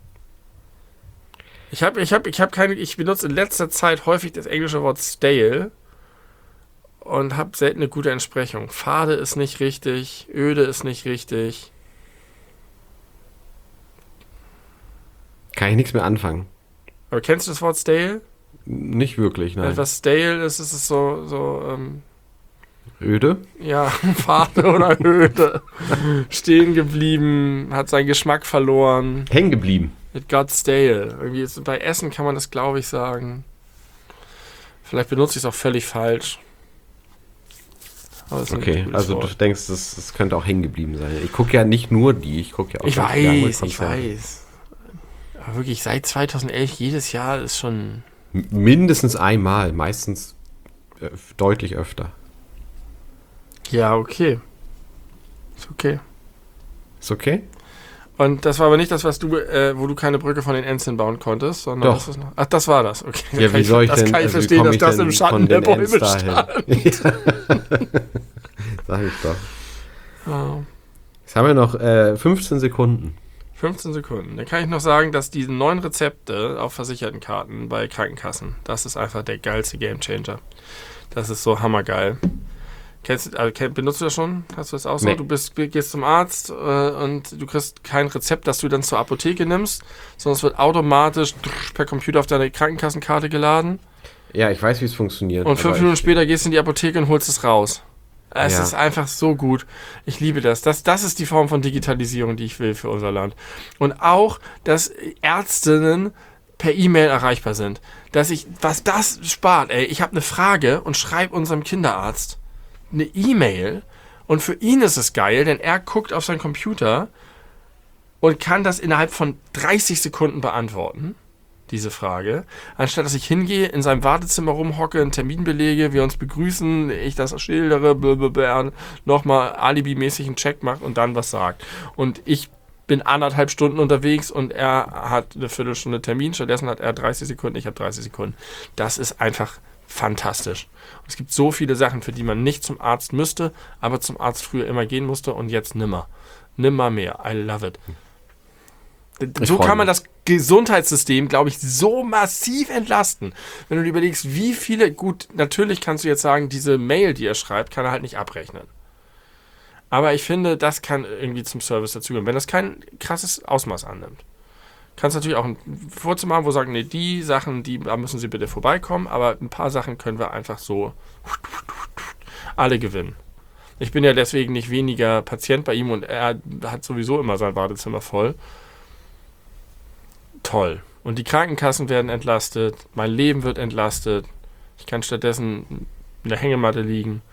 Ich habe ich hab, ich hab keine, ich benutze in letzter Zeit häufig das englische Wort stale und habe selten eine gute Entsprechung. Fade ist nicht richtig, öde ist nicht richtig. Kann ich nichts mehr anfangen. Aber kennst du das Wort stale? Nicht wirklich, nein. Was stale ist, ist es so, so ähm, Öde? ja, fade oder öde. Stehen geblieben, hat seinen Geschmack verloren. Hängen geblieben. It got stale. Irgendwie ist, bei Essen kann man das, glaube ich, sagen. Vielleicht benutze ich es auch völlig falsch. Aber es ist ein Okay, gutes also Wort. du denkst, das, das könnte auch hängen geblieben sein. Ich gucke ja nicht nur die, ich gucke ja auch Ich ganz gerne weiß, ich Konzerte. weiß. Aber wirklich, seit zweitausendelf jedes Jahr ist schon... M- Mindestens einmal, meistens äh, deutlich öfter. Ja, okay. Ist okay. Ist okay? Und das war aber nicht das, was du, äh, wo du keine Brücke von den Enzeln bauen konntest, sondern Doch. das ist noch. Ach, das war das. Okay. Ja, Kann wie ich- soll ich das denn, kann ich also wie verstehen, komm dass ich das denn im Schatten von der den Bäume Ents stand. dahin? Ja. Sag ich doch. Oh. Jetzt haben wir noch äh, fünfzehn Sekunden. fünfzehn Sekunden. Dann kann ich noch sagen, dass diese neuen Rezepte auf versicherten Karten bei Krankenkassen, das ist einfach der geilste Gamechanger. Das ist so hammergeil. Kennst, also, kenn- benutzt du das schon? Hast du das auch so? Nee. Du bist, gehst zum Arzt äh, und du kriegst kein Rezept, das du dann zur Apotheke nimmst, sondern es wird automatisch per Computer auf deine Krankenkassenkarte geladen Ja, ich weiß, wie es funktioniert. und fünf aber Minuten ich, später gehst du in die Apotheke und holst es raus. Es Ja. ist einfach so gut. Ich liebe das. das. Das ist die Form von Digitalisierung, die ich will für unser Land. Und auch, dass Ärztinnen per E-Mail erreichbar sind. Dass ich, was das spart, ey. Ich habe eine Frage und schreibe unserem Kinderarzt eine E-Mail und für ihn ist es geil, denn er guckt auf seinen Computer und kann das innerhalb von dreißig Sekunden beantworten, diese Frage, anstatt dass ich hingehe, in seinem Wartezimmer rumhocke, einen Termin belege, wir uns begrüßen, ich das schildere, blablabla, nochmal alibimäßig einen Check mache und dann was sagt. Und ich bin anderthalb Stunden unterwegs und er hat eine Viertelstunde Termin, stattdessen hat er dreißig Sekunden, ich habe dreißig Sekunden. Das ist einfach fantastisch. Und es gibt so viele Sachen, für die man nicht zum Arzt müsste, aber zum Arzt früher immer gehen musste und jetzt nimmer. Nimmer mehr. I love it. Ich So freu kann man mich. das Gesundheitssystem, glaube ich, so massiv entlasten. Wenn du dir überlegst, wie viele, gut, natürlich kannst du jetzt sagen, diese Mail, die er schreibt, kann er halt nicht abrechnen. Aber ich finde, das kann irgendwie zum Service dazugehören, wenn das kein krasses Ausmaß annimmt. Kannst natürlich auch ein Vorzimmer haben, wo sagen, nee, die Sachen, die, da müssen Sie bitte vorbeikommen, aber ein paar Sachen können wir einfach so alle gewinnen. Ich bin ja deswegen nicht weniger Patient bei ihm und er hat sowieso immer sein Badezimmer voll. Toll. Und die Krankenkassen werden entlastet, mein Leben wird entlastet, ich kann stattdessen in der Hängematte liegen,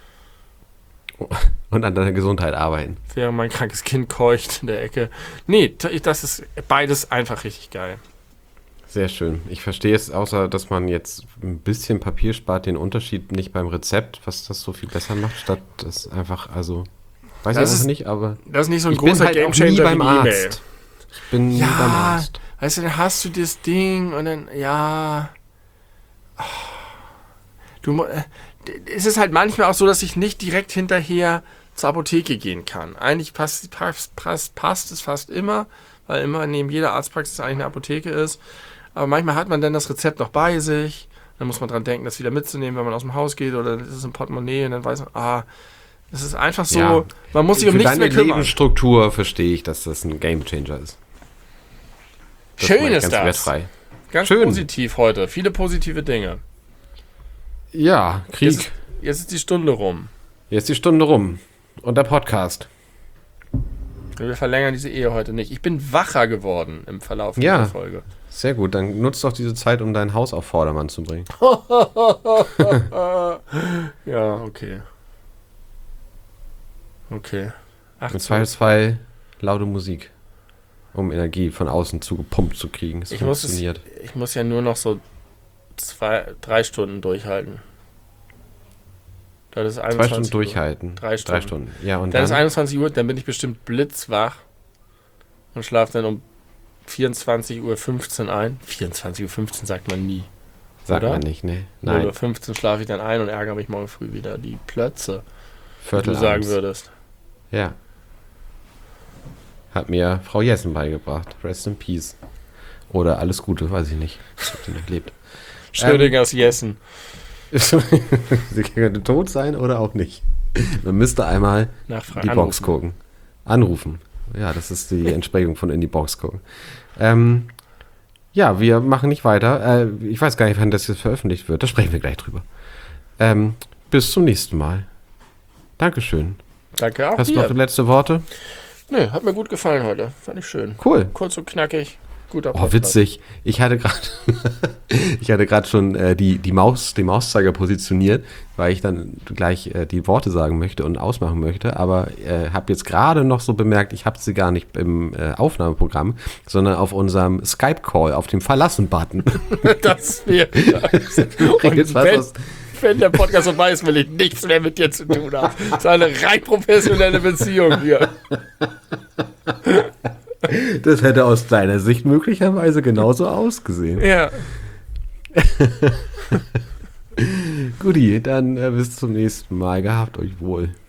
und an deiner Gesundheit arbeiten. während mein krankes Kind keucht in der Ecke. Nee, t- das ist beides einfach richtig geil. Sehr schön. Ich verstehe es, außer dass man jetzt ein bisschen Papier spart, den Unterschied nicht beim Rezept, was das so viel besser macht, statt das einfach, also, weiß Das ich ist- einfach nicht, aber Das ist nicht so ein ich bin großer halt auch Gamechanger nie beim wie die E-Mail. Arzt. Ich bin nie Ja, beim Arzt. weißt du, dann hast du das Ding und dann, ja. Oh. Du, mu- äh, d- es ist halt manchmal auch so, dass ich nicht direkt hinterher zur Apotheke gehen kann. Eigentlich passt, passt, passt, passt es fast immer, weil immer neben jeder Arztpraxis eigentlich eine Apotheke ist. Aber manchmal hat man dann das Rezept noch bei sich. Dann muss man dran denken, das wieder mitzunehmen, wenn man aus dem Haus geht oder es ist im Portemonnaie und dann weiß man, ah, es ist einfach so, Ja. man muss sich um Für nichts deine mehr kümmern. Lebensstruktur verstehe ich, dass das ein Gamechanger ist. Das Schön meine ich ist ganz das. wertfrei. Ganz Schön. positiv heute. Viele positive Dinge. Ja, Krieg. Jetzt ist, jetzt ist die Stunde rum. Jetzt ist die Stunde rum. Und der Podcast. Wir verlängern diese Ehe heute nicht. Ich bin wacher geworden im Verlauf Ja. dieser Folge. Sehr gut, dann nutzt doch diese Zeit, um dein Haus auf Vordermann zu bringen. Ja, okay. Okay. Im Zweifelsfall laute Musik, um Energie von außen zu gepumpt zu kriegen. Es Ich muss, es, funktioniert. ich muss ja nur noch so zwei, drei Stunden durchhalten. Das ist Zwei einundzwanzig Stunden Uhr. Durchhalten. Drei Stunden. Drei Stunden. Ja, und Dann ist dann, einundzwanzig Uhr, dann bin ich bestimmt blitzwach und schlafe dann um vierundzwanzig Uhr fünfzehn ein. vierundzwanzig Uhr fünfzehn sagt man nie. sagt oder? man nicht, ne? null Uhr Nein, fünfzehn schlafe ich dann ein und ärgere mich morgen früh wieder. Die Plötze, wie Viertel du sagen abends. würdest. Ja. Hat mir Frau Jessen beigebracht. Rest in Peace. Oder alles Gute, weiß ich nicht, ob sie noch lebt. Schrödingers Jessen. Sie könnte tot sein oder auch nicht. Man müsste einmal Nachfragen. in die Box gucken. Anrufen. Ja, das ist die Entsprechung von in die Box gucken. Ähm, ja, wir machen nicht weiter. Äh, ich weiß gar nicht, wann das jetzt veröffentlicht wird. Da sprechen wir gleich drüber. Ähm, bis zum nächsten Mal. Dankeschön. Danke auch Hast du dir. noch letzte Worte? Nö, hat mir gut gefallen heute. Fand ich schön. Cool. Kurz und knackig. Guter Oh, Podcast. witzig. Ich hatte gerade ich hatte gerade schon äh, die, die Maus, den Mauszeiger positioniert, weil ich dann gleich äh, die Worte sagen möchte und ausmachen möchte, aber äh, habe jetzt gerade noch so bemerkt, ich habe sie gar nicht im äh, Aufnahmeprogramm, sondern auf unserem Skype-Call, auf dem Verlassen-Button. Das wäre Und jetzt was wenn, aus, wenn der Podcast vorbei ist, will ich nichts mehr mit dir zu tun haben. Das ist eine rein professionelle Beziehung hier. das hätte aus deiner Sicht möglicherweise genauso ausgesehen. Ja. Guti, dann äh, bis zum nächsten Mal. Gehabt euch wohl.